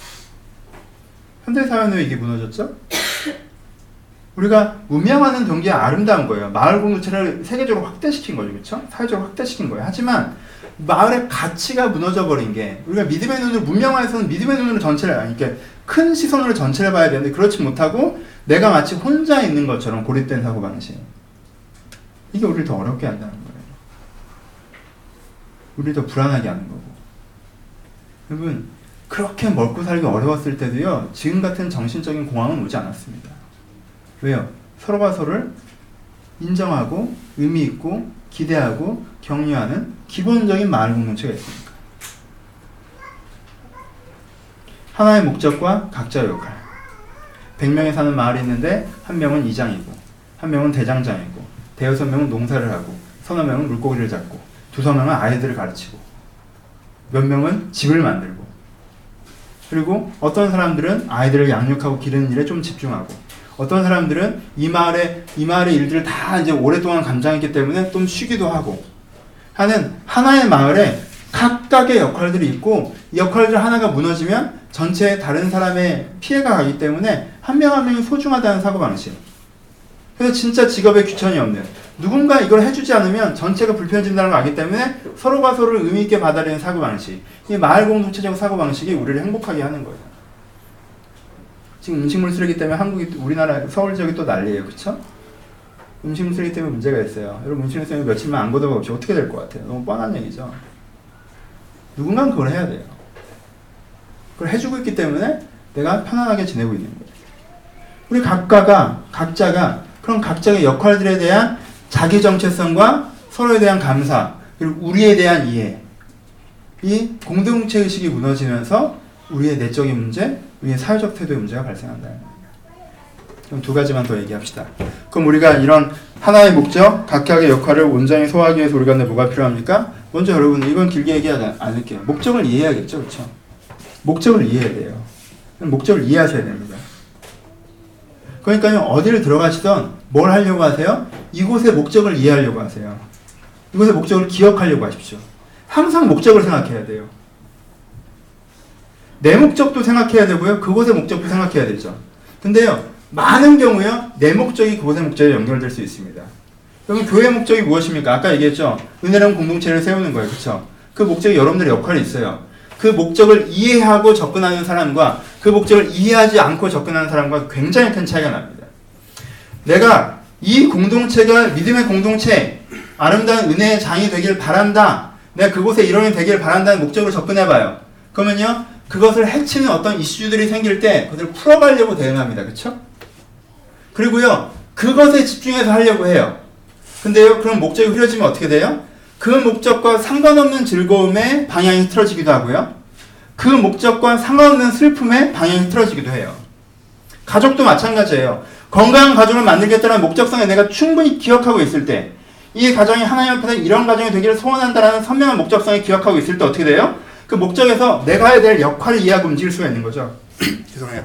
[SPEAKER 1] 현대사회는 왜 이게 무너졌죠? 우리가 문명하는 동기가 아름다운 거예요. 마을 공동체를 세계적으로 확대시킨 거죠. 그렇죠? 사회적으로 확대시킨 거예요. 하지만 마을의 가치가 무너져 버린 게 우리가 믿음의 눈으로 문명화에서는 믿음의 눈으로 전체를 아니 이렇게 큰 시선으로 전체를 봐야 되는데 그렇지 못하고 내가 마치 혼자 있는 것처럼 고립된 사고방식. 이게 우리를 더 어렵게 한다는 거예요. 우리를 더 불안하게 하는 거고. 여러분 그렇게 먹고 살기 어려웠을 때도요. 지금 같은 정신적인 공황은 오지 않았습니다. 왜요? 서로가 서로를 인정하고 의미 있고 기대하고 격려하는 기본적인 마을 공동체가 있으니까. 하나의 목적과 각자의 역할. 백 명이 사는 마을이 있는데 한 명은 이장이고 한 명은 대장장이고 대여섯 명은 농사를 하고 서너 명은 물고기를 잡고 두서 명은 아이들을 가르치고 몇 명은 집을 만들고 그리고 어떤 사람들은 아이들을 양육하고 기르는 일에 좀 집중하고 어떤 사람들은 이 마을의 이 마을의 일들을 다 이제 오랫동안 감당했기 때문에 좀 쉬기도 하고 하는 하나의 마을에 각각의 역할들이 있고 이 역할들 하나가 무너지면 전체 다른 사람의 피해가 가기 때문에 한 명 한 명이 소중하다는 사고방식. 그래서 진짜 직업에 귀천이 없는 누군가 이걸 해주지 않으면 전체가 불편해진다는 걸 알기 때문에 서로가 서로를 의미있게 받아들이는 사고방식. 이 마을 공동체적 사고방식이 우리를 행복하게 하는 거예요. 지금 음식물 쓰레기 때문에 한국이 우리나라 서울 지역이 또 난리예요. 그쵸? 음식물 쓰레기 때문에 문제가 있어요. 여러분 음식물 쓰레기 며칠만 안 걷어가 없이 어떻게 될 것 같아요? 너무 뻔한 얘기죠. 누군가는 그걸 해야 돼요. 그걸 해주고 있기 때문에 내가 편안하게 지내고 있는 거예요. 우리 각가가 각자가 그런 각자의 역할들에 대한 자기 정체성과 서로에 대한 감사 그리고 우리에 대한 이해 이 공동체 의식이 무너지면서 우리의 내적인 문제, 우리의 사회적 태도의 문제가 발생한다는 겁니다. 그럼 두 가지만 더 얘기합시다. 그럼 우리가 이런 하나의 목적, 각각의 역할을 온전히 소화하기 위해서 우리가 뭐가 필요합니까? 먼저 여러분 이건 길게 얘기하지 않을게요. 목적을 이해해야겠죠, 그렇죠? 목적을 이해해야 돼요. 목적을 이해하셔야 됩니다. 그러니까요 어디를 들어가시던 뭘 하려고 하세요? 이곳의 목적을 이해하려고 하세요. 이곳의 목적을 기억하려고 하십시오. 항상 목적을 생각해야 돼요. 내 목적도 생각해야 되고요. 그곳의 목적도 생각해야 되죠. 근데요 많은 경우요 내 목적이 그곳의 목적에 연결될 수 있습니다. 여러분 교회의 목적이 무엇입니까? 아까 얘기했죠. 은혜로운 공동체를 세우는 거예요. 그렇죠? 그 목적이 여러분들의 역할이 있어요. 그 목적을 이해하고 접근하는 사람과 그 목적을 이해하지 않고 접근하는 사람과 굉장히 큰 차이가 납니다. 내가 이 공동체가 믿음의 공동체, 아름다운 은혜의 장이 되길 바란다. 내가 그곳에 일원이 되길 바란다는 목적으로 접근해봐요. 그러면요, 그것을 해치는 어떤 이슈들이 생길 때 그것을 풀어가려고 대응합니다. 그쵸? 그리고요, 그것에 집중해서 하려고 해요. 근데요, 그럼 목적이 흐려지면 어떻게 돼요? 그 목적과 상관없는 즐거움에 방향이 틀어지기도 하고요. 그 목적과 상관없는 슬픔에 방향이 틀어지기도 해요. 가족도 마찬가지예요. 건강한 가족을 만들겠다는 목적성에 내가 충분히 기억하고 있을 때, 이 가정이 하나님 앞에서 이런 가정이 되기를 소원한다라는 선명한 목적성을 기억하고 있을 때 어떻게 돼요? 그 목적에서 내가 해야 될 역할을 이해하고 움직일 수가 있는 거죠. 죄송해요.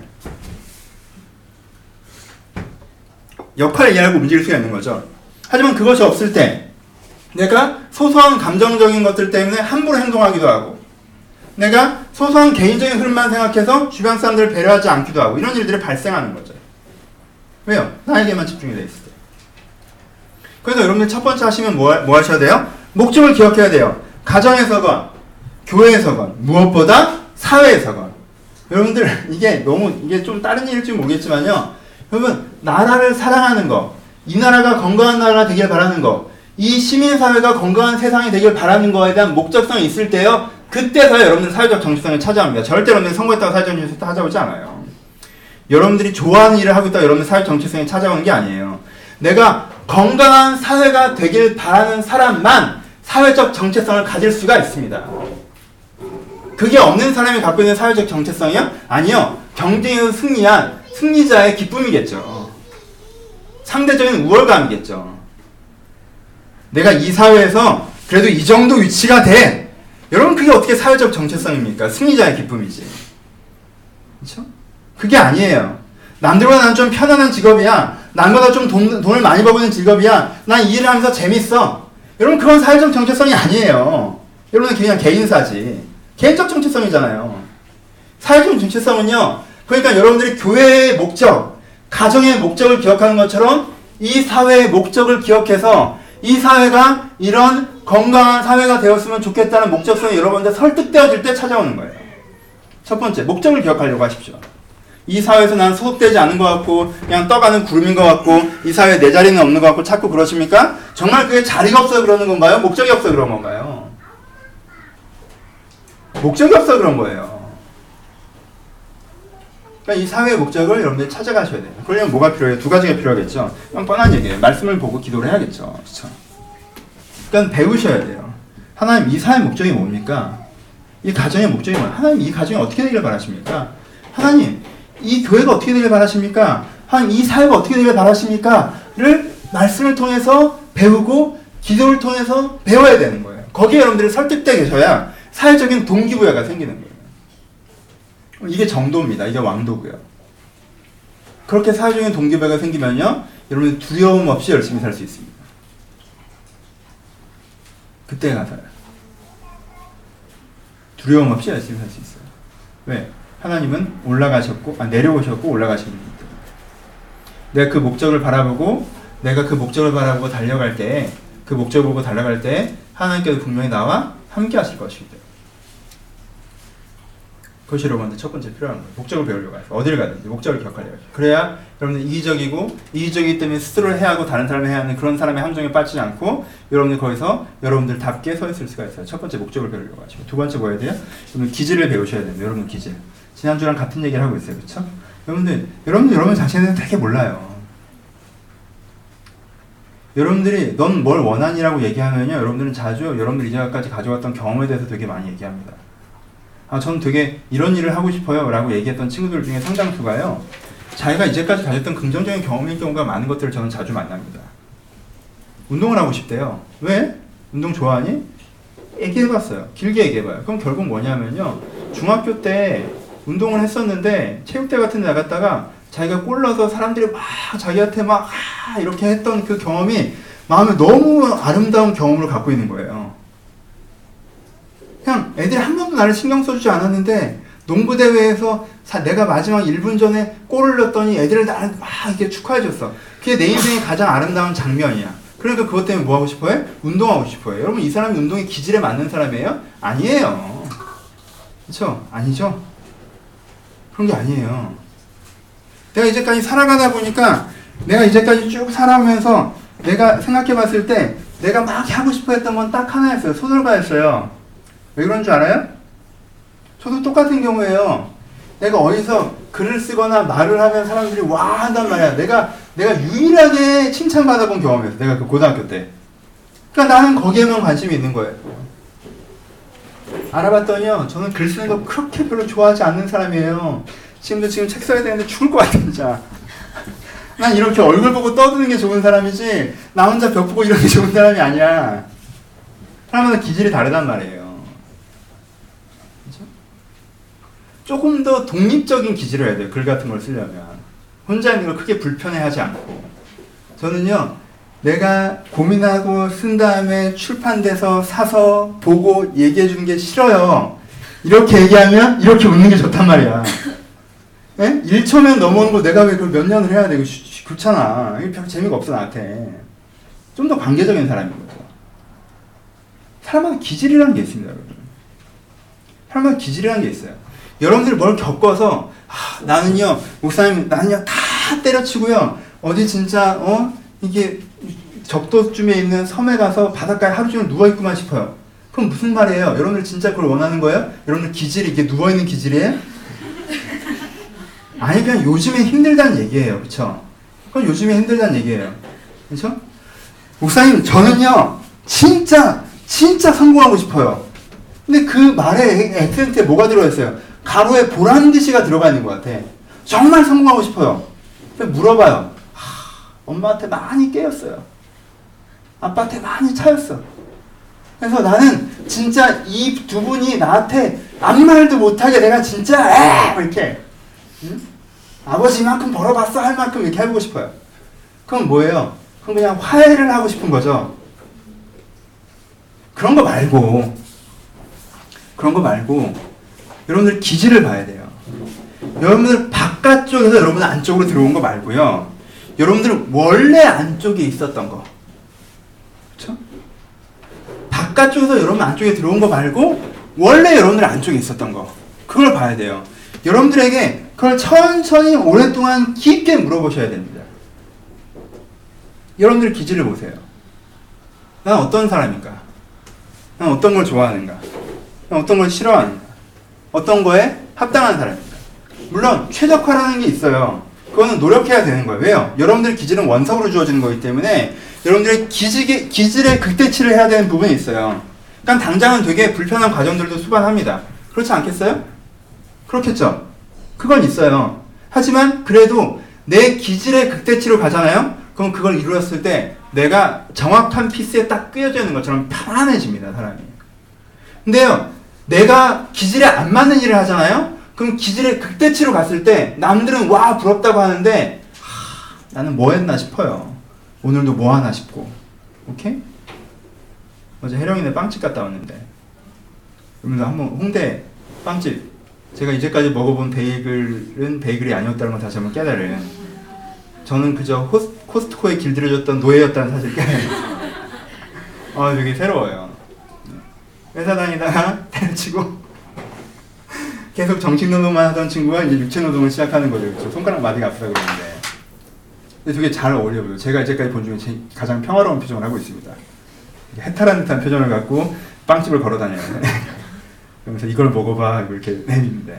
[SPEAKER 1] 역할을 이해하고 움직일 수가 있는 거죠. 하지만 그것이 없을 때 내가 소소한 감정적인 것들 때문에 함부로 행동하기도 하고, 내가 소소한 개인적인 흐름만 생각해서 주변 사람들을 배려하지 않기도 하고, 이런 일들이 발생하는 거죠. 왜요? 나에게만 집중이 돼 있을 때. 그래서 여러분들 첫 번째 하시면 뭐, 뭐 하셔야 돼요? 목적을 기억해야 돼요. 가정에서건, 교회에서건, 무엇보다 사회에서건. 여러분들, 이게 너무, 이게 좀 다른 일일지 모르겠지만요. 여러분, 나라를 사랑하는 거, 이 나라가 건강한 나라가 되길 바라는 거, 이 시민사회가 건강한 세상이 되길 바라는 거에 대한 목적성이 있을 때요, 그때서야 여러분들 사회적 정체성을 찾아옵니다. 절대 여러분들이 성공했다고 사회적 정체성을 찾아오지 않아요. 여러분들이 좋아하는 일을 하고 있다고 여러분들 사회적 정체성이 찾아오는 게 아니에요. 내가 건강한 사회가 되길 바라는 사람만 사회적 정체성을 가질 수가 있습니다. 그게 없는 사람이 갖고 있는 사회적 정체성이요? 아니요. 경쟁에서 승리한 승리자의 기쁨이겠죠. 상대적인 우월감이겠죠. 내가 이 사회에서 그래도 이 정도 위치가 돼. 여러분, 그게 어떻게 사회적 정체성입니까? 승리자의 기쁨이지. 그렇죠? 그게 아니에요. 남들보다 난 좀 편안한 직업이야. 남보다 좀 돈, 돈을 많이 벌고는 직업이야. 난 이 일을 하면서 재밌어. 여러분, 그건 사회적 정체성이 아니에요. 여러분은 그냥 개인사지. 개인적 정체성이잖아요. 사회적 정체성은요, 그러니까 여러분들이 교회의 목적, 가정의 목적을 기억하는 것처럼 이 사회의 목적을 기억해서 이 사회가 이런 건강한 사회가 되었으면 좋겠다는 목적성이 여러분들 설득되어질 때 찾아오는 거예요. 첫 번째, 목적을 기억하려고 하십시오. 이 사회에서 난 소속되지 않은 것 같고 그냥 떠가는 구름인 것 같고 이 사회에 내 자리는 없는 것 같고 자꾸 그러십니까? 정말 그게 자리가 없어서 그러는 건가요? 목적이 없어서 그런 건가요? 목적이 없어서 그런 거예요. 그러니까 이 사회의 목적을 여러분들이 찾아가셔야 돼요. 그러려면 뭐가 필요해요? 두 가지가 필요하겠죠. 그냥 뻔한 얘기예요. 말씀을 보고 기도를 해야겠죠. 그렇죠? 그러니까 배우셔야 돼요. 하나님, 이 사회의 목적이 뭡니까? 이 가정의 목적이 뭐예요? 하나님, 이 가정이 어떻게 되길 바라십니까? 하나님, 이 교회가 어떻게 되길 바라십니까? 하나님, 이 사회가 어떻게 되길 바라십니까? 를 말씀을 통해서 배우고 기도를 통해서 배워야 되는 거예요. 거기에 여러분들이 설득되어 계셔야 사회적인 동기부여가 생기는 거예요. 이게 정도입니다. 이게 왕도고요. 그렇게 사회적인 동기부여가 생기면요, 여러분들 두려움 없이 열심히 살 수 있습니다. 그때 가서요. 두려움 없이 열심히 살 수 있어요. 왜? 하나님은 올라가셨고, 아, 내려오셨고 올라가신 분이기 때문에. 내가 그 목적을 바라보고, 내가 그 목적을 바라보고 달려갈 때, 그 목적을 보고 달려갈 때 하나님께서 분명히 나와 함께 하실 것입니다. 그것이 여러분한테 첫 번째 필요한 거예요. 목적을 배우려고 하세요. 어딜 가든지 목적을 기억하려고 하세요. 그래야 여러분들 이기적이고 이기적이기 때문에 스스로를 해야 하고 다른 사람을 해야 하는 그런 사람의 함정에 빠지지 않고 여러분들 거기서 여러분들답게 서 있을 수가 있어요. 첫 번째 목적을 배우려고 하시고, 두 번째 뭐 해야 돼요? 여러분 기질을 배우셔야 됩니다. 여러분 기질. 지난주랑 같은 얘기를 하고 있어요. 그렇죠? 여러분들 여러분들 여러분 자신에 대해서 되게 몰라요. 여러분들이 넌 뭘 원하니라고 얘기하면요, 여러분들은 자주 여러분들 이제까지 가져왔던 경험에 대해서 되게 많이 얘기합니다. 아, 저는 되게 이런 일을 하고 싶어요 라고 얘기했던 친구들 중에 상당수가요, 자기가 이제까지 가졌던 긍정적인 경험일 경우가 많은 것들을 저는 자주 만납니다. 운동을 하고 싶대요. 왜? 운동 좋아하니? 얘기해봤어요. 길게 얘기해봐요. 그럼 결국 뭐냐면요, 중학교 때 운동을 했었는데 체육대 같은 데 나갔다가 자기가 골 넣어서 사람들이 막 자기한테 막 아, 이렇게 했던 그 경험이 마음에 너무 아름다운 경험을 갖고 있는 거예요. 그냥 애들이 한 번도 나를 신경 써주지 않았는데 농구대회에서 사, 내가 마지막 일 분 전에 골을 넣었더니 애들을 나를 막 이렇게 축하해줬어. 그게 내 인생의 가장 아름다운 장면이야. 그러니까 그것 때문에 뭐 하고 싶어요? 운동하고 싶어요. 여러분, 이 사람이 운동의 기질에 맞는 사람이에요? 아니에요. 그렇죠? 아니죠? 그런 게 아니에요. 내가 이제까지 살아가다 보니까 내가 이제까지 쭉 살아오면서 내가 생각해 봤을 때 내가 막 하고 싶어 했던 건 딱 하나였어요. 소설가였어요. 왜 그런 줄 알아요? 저도 똑같은 경우예요. 내가 어디서 글을 쓰거나 말을 하면 사람들이 와 한단 말이야. 내가 내가 유일하게 칭찬받아본 경험이었어. 내가 그 고등학교 때. 그러니까 나는 거기에만 관심이 있는 거예요. 알아봤더니요. 저는 글 쓰는 거 그렇게 별로 좋아하지 않는 사람이에요. 지금도 지금 책 써야 되는데 죽을 것 같아 진짜. 난 이렇게 얼굴 보고 떠드는 게 좋은 사람이지 나 혼자 벽 보고 이런 게 좋은 사람이 아니야. 사람마다 기질이 다르단 말이에요. 그렇죠? 조금 더 독립적인 기질을 해야 돼요. 글 같은 걸 쓰려면. 혼자 있는 걸 크게 불편해하지 않고. 저는요. 내가 고민하고 쓴 다음에 출판돼서 사서 보고 얘기해 주는 게 싫어요. 이렇게 얘기하면 이렇게 웃는 게 좋단 말이야. 예? 일 초면 넘어오는 거 내가 왜 그걸 몇 년을 해야 돼? 그렇잖아. 이게 별 재미가 없어 나한테. 좀 더 관계적인 사람인 거죠. 사람마다 기질이라는 게 있습니다, 여러분. 사람마다 기질이라는 게 있어요. 여러분들이 뭘 겪어서 아, 나는요, 목사님, 나는요 다 때려치고요. 어디 진짜 어 이게 적도쯤에 있는 섬에 가서 바닷가에 하루 종일 누워 있구만 싶어요. 그럼 무슨 말이에요? 여러분들 진짜 그걸 원하는 거예요? 여러분들 기질이 이게 누워 있는 기질이에요? 아니 그냥 요즘에 힘들다는 얘기예요. 그쵸? 그건 요즘에 힘들다는 얘기예요. 그쵸? 목사님 저는요 진짜 진짜 성공하고 싶어요. 근데 그 말에 액센트에 뭐가 들어있어요? 가로에 보란듯이가 들어가 있는 것 같아. 정말 성공하고 싶어요. 그래서 물어봐요. 하, 엄마한테 많이 깨였어요. 아빠한테 많이 차였어. 그래서 나는 진짜 이 두 분이 나한테 아무 말도 못하게 내가 진짜 에 이렇게 응? 아버지 이만큼 벌어봤어 할 만큼 이렇게 해보고 싶어요. 그럼 뭐예요? 그럼 그냥 화해를 하고 싶은 거죠. 그런 거 말고 그런 거 말고 여러분들 기질을 봐야 돼요. 여러분들 바깥쪽에서 여러분 안쪽으로 들어온 거 말고요. 여러분들 원래 안쪽에 있었던 거. 그렇죠? 바깥쪽에서 여러분 안쪽에 들어온 거 말고 원래 여러분들 안쪽에 있었던 거. 그걸 봐야 돼요. 여러분들에게 그걸 천천히 오랫동안 깊게 물어보셔야 됩니다. 여러분들 기질을 보세요. 난 어떤 사람인가? 난 어떤 걸 좋아하는가? 난 어떤 걸 싫어하는가? 어떤 거에 합당한 사람인가? 물론 최적화라는 게 있어요. 그거는 노력해야 되는 거예요. 왜요? 여러분들 기질은 원석으로 주어지는 거기 때문에 여러분들의 기질의, 기질의 극대치를 해야 되는 부분이 있어요. 그러니까 당장은 되게 불편한 과정들도 수반합니다. 그렇지 않겠어요? 그렇겠죠? 그건 있어요. 하지만 그래도 내 기질의 극대치로 가잖아요? 그럼 그걸 이루었을 때 내가 정확한 피스에 딱 꿰어져 있는 것처럼 편안해집니다, 사람이. 근데요, 내가 기질에 안 맞는 일을 하잖아요? 그럼 기질의 극대치로 갔을 때 남들은 와 부럽다고 하는데 하, 나는 뭐 했나 싶어요. 오늘도 뭐 하나 싶고. 오케이? 어제 혜령이네 빵집 갔다 왔는데 여러분들 한번 홍대 빵집 제가 이제까지 먹어본 베이글은 베이글이 아니었다는 걸 다시 한번 깨달은 저는 그저 호스, 코스트코에 길들여졌던 노예였다는 사실 깨달은 아 되게 새로워요. 회사 다니다가 때려치고 계속 정신노동만 하던 친구가 이제 육체노동을 시작하는 거죠. 그렇죠? 손가락 마디가 아프다 그러는데 근데 되게 잘 어울려 보여요. 제가 이제까지 본 중에 제 가장 평화로운 표정을 하고 있습니다. 해탈한 듯한 표정을 갖고 빵집을 걸어 다녀요. 그러면서 이걸 먹어봐 이렇게 내밉는데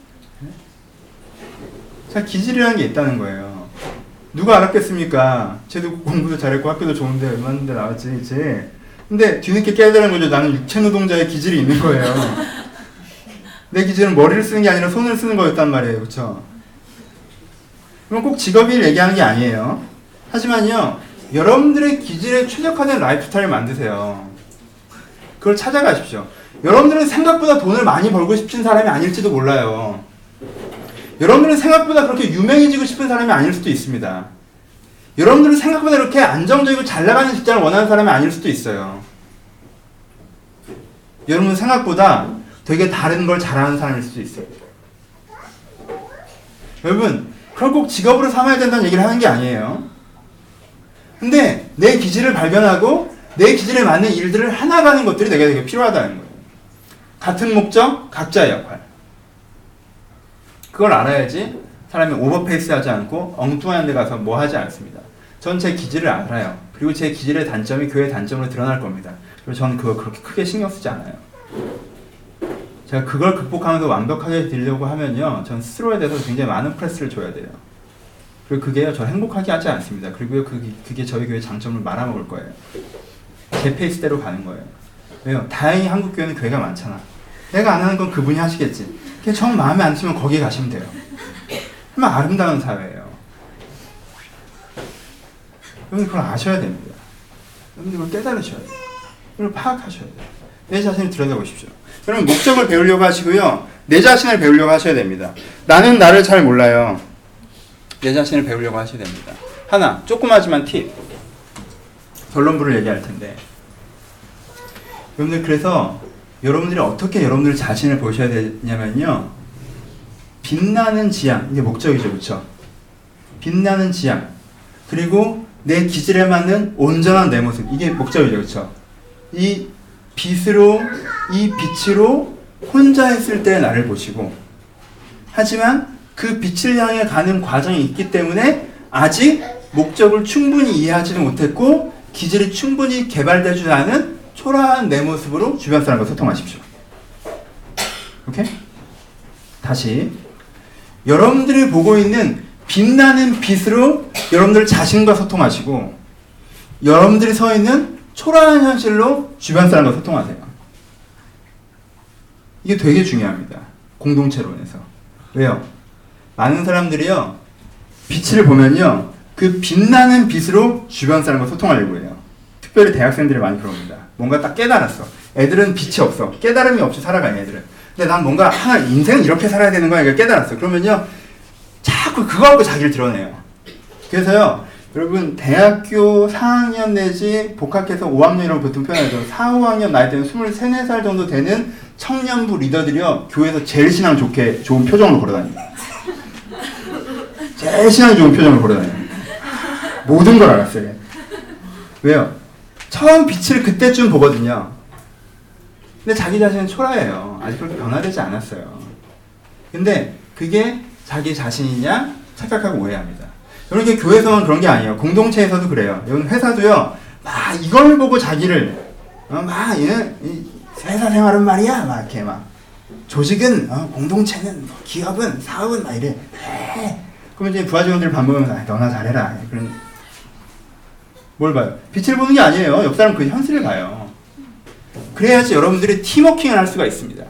[SPEAKER 1] 자 기질이라는 게 있다는 거예요. 누가 알았겠습니까? 쟤도 공부도 잘했고 학교도 좋은데 얼마인데 나왔지 그치? 근데 뒤늦게 깨달은 거죠. 나는 육체노동자의 기질이 있는 거예요. 내 기질은 머리를 쓰는 게 아니라 손을 쓰는 거였단 말이에요. 그쵸? 그럼 꼭 직업을 얘기하는 게 아니에요. 하지만요 여러분들의 기질에 최적화된 라이프 스타일을 만드세요. 그걸 찾아가십시오. 여러분들은 생각보다 돈을 많이 벌고 싶은 사람이 아닐지도 몰라요. 여러분들은 생각보다 그렇게 유명해지고 싶은 사람이 아닐 수도 있습니다. 여러분들은 생각보다 그렇게 안정적이고 잘 나가는 직장을 원하는 사람이 아닐 수도 있어요. 여러분은 생각보다 되게 다른 걸 잘하는 사람일 수도 있어요. 여러분 그걸 꼭 직업으로 삼아야 된다는 얘기를 하는 게 아니에요. 근데 내 기질을 발견하고 내 기질에 맞는 일들을 해나가는 것들이 내게 되게 필요하다는 거예요. 같은 목적, 각자의 역할. 그걸 알아야지 사람이 오버페이스 하지 않고 엉뚱한 데 가서 뭐 하지 않습니다. 전 제 기질을 알아요. 그리고 제 기질의 단점이 교회의 단점으로 드러날 겁니다. 그리고 저는 그거 그렇게 크게 신경 쓰지 않아요. 제가 그걸 극복하면서 완벽하게 되려고 하면요, 전 스스로에 대해서 굉장히 많은 프레스를 줘야 돼요. 그리고 그게요, 저를 행복하게 하지 않습니다. 그리고 그게, 그게 저희 교회의 장점을 말아먹을 거예요. 제 페이스대로 가는 거예요. 왜요? 다행히 한국 교회는 교회가 많잖아. 내가 안 하는 건 그분이 하시겠지. 그냥 정 마음에 안 드시면 거기에 가시면 돼요. 정말 아름다운 사회예요. 여러분 그걸 아셔야 됩니다. 여러분 그걸 깨달으셔야 돼요. 그걸 파악하셔야 돼요. 내 자신을 들여다보십시오. 여러분 목적을 배우려고 하시고요. 내 자신을 배우려고 하셔야 됩니다. 나는 나를 잘 몰라요. 내 자신을 배우려고 하셔야 됩니다. 하나, 조그마지만 팁. 결론부를 얘기할 텐데. 여러분들 그래서 여러분들이 어떻게 여러분들 자신을 보셔야 되냐면요. 빛나는 지향. 이게 목적이죠. 그렇죠? 빛나는 지향. 그리고 내 기질에 맞는 온전한 내 모습. 이게 목적이죠. 그렇죠? 이 빛으로, 이 빛으로 혼자 있을 때 나를 보시고, 하지만 그 빛을 향해 가는 과정이 있기 때문에 아직 목적을 충분히 이해하지도 못했고 기질이 충분히 개발되지 않은 초라한 내 모습으로 주변 사람과 소통하십시오. 오케이? 다시 여러분들이 보고 있는 빛나는 빛으로 여러분들 자신과 소통하시고, 여러분들이 서 있는 초라한 현실로 주변 사람과 소통하세요. 이게 되게 중요합니다. 공동체론에서. 왜요? 많은 사람들이요, 빛을 보면요, 그 빛나는 빛으로 주변 사람과 소통하려고 해요. 특별히 대학생들이 많이 그럽니다. 뭔가 딱 깨달았어. 애들은 빛이 없어. 깨달음이 없이 살아가요, 애들은. 근데 난 뭔가 하나, 인생은 이렇게 살아야 되는 거야. 이걸 깨달았어. 그러면요, 자꾸 그거 갖고 자기를 드러내요. 그래서요, 여러분, 대학교 사 학년 내지 복학해서 오 학년이라고 보통 표현하죠. 사, 오 학년 나이 때는 스물세, 네 살 정도 되는 청년부 리더들이요, 교회에서 제일 신앙 좋게, 좋은 표정으로 걸어다닙니다. 제일 신앙 좋은 표정으로 걸어다닙니다. 모든 걸 알았어요. 왜요? 처음 빛을 그때쯤 보거든요. 근데 자기 자신은 초라해요. 아직 그렇게 변화되지 않았어요. 근데 그게 자기 자신이냐 착각하고 오해합니다. 여러분, 이게 교회에서만 그런 게 아니에요. 공동체에서도 그래요. 여러분, 회사도요, 막 이걸 보고 자기를, 어, 막, 얘는, 이, 회사 생활은 말이야, 막 이렇게 막, 조직은, 어, 공동체는, 기업은, 사업은 막 이래. 에. 그러면 이제 부하 직원들 밥 먹으면서, 아, 너나 잘해라. 그런, 뭘 봐요? 빛을 보는 게 아니에요. 옆 사람 그 현실을 봐요. 그래야지 여러분들이 팀워킹을 할 수가 있습니다.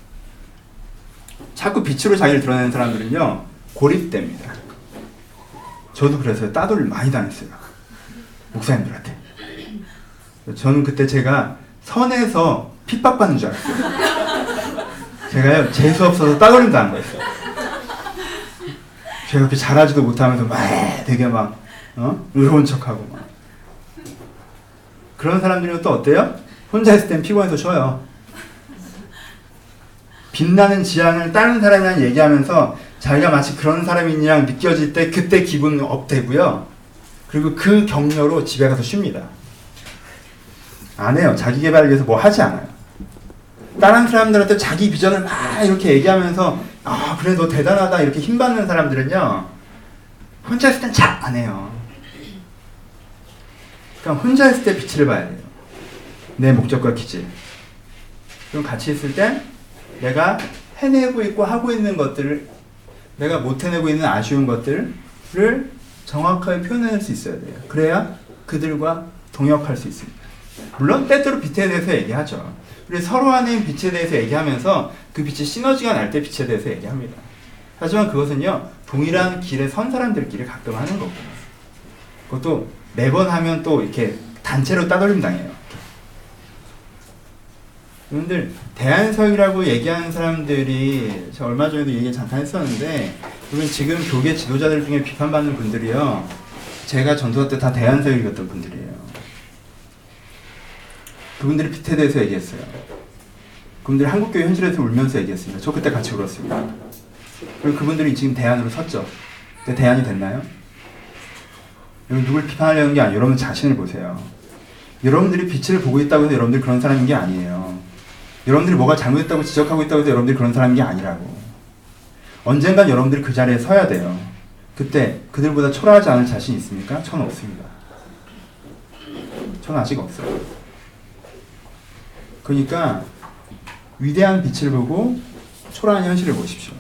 [SPEAKER 1] 자꾸 빛으로 자기를 드러내는 사람들은요, 고립됩니다. 저도 그래서 따돌림 많이 당했어요. 목사님들한테. 저는 그때 제가 선에서 핍박받는 줄 알았어요. 제가요, 재수 없어서 따돌림 당한 거였어요. 제가 그렇게 잘하지도 못하면서 막 되게 막, 어? 의로운 척하고 막. 그런 사람들은 또 어때요? 혼자 있을 땐 피곤해서 쉬어요. 빛나는 지향을 다른 사람이랑 얘기하면서 자기가 마치 그런 사람인 양 느껴질 때 그때 기분 업되고요. 그리고 그 격려로 집에 가서 쉽니다. 안 해요. 자기 개발을 위해서 뭐 하지 않아요. 다른 사람들한테 자기 비전을 막 이렇게 얘기하면서 아 그래 너 대단하다 이렇게 힘받는 사람들은요, 혼자 있을 땐 잘 안 해요. 그럼 혼자 있을 때 빛을 봐야 돼요. 내 목적과 기질. 그럼 같이 있을 때 내가 해내고 있고 하고 있는 것들을, 내가 못 해내고 있는 아쉬운 것들을 정확하게 표현할 수 있어야 돼요. 그래야 그들과 동역할 수 있습니다. 물론 때때로 빛에 대해서 얘기하죠. 우리 서로 하는 빛에 대해서 얘기하면서 그 빛이 시너지가 날 때 빛에 대해서 얘기합니다. 하지만 그것은요, 동일한 길에 선 사람들끼리 가끔 하는 거고요. 그것도 매번 하면 또 이렇게 단체로 따돌림 당해요. 여러분들, 대안석이라고 얘기하는 사람들이, 저 얼마 전에도 얘기 잠깐 했었는데, 여러분 지금 교계 지도자들 중에 비판받는 분들이요, 제가 전도사 때 다 대안석이었던 분들이에요. 그분들이 빛에 대해서 얘기했어요. 그분들이 한국교회 현실에서 울면서 얘기했습니다. 저 그때 같이 울었습니다. 그리고 그분들이 지금 대안으로 섰죠. 근데 대안이 됐나요? 여러분, 누굴 비판하려는 게 아니에요. 여러분 자신을 보세요. 여러분들이 빛을 보고 있다고 해서 여러분들이 그런 사람인 게 아니에요. 여러분들이 뭐가 잘못했다고 지적하고 있다고 해서 여러분들이 그런 사람인 게 아니라고. 언젠간 여러분들이 그 자리에 서야 돼요. 그때 그들보다 초라하지 않을 자신 있습니까? 저는 없습니다. 저는 아직 없어요. 그러니까 위대한 빛을 보고 초라한 현실을 보십시오.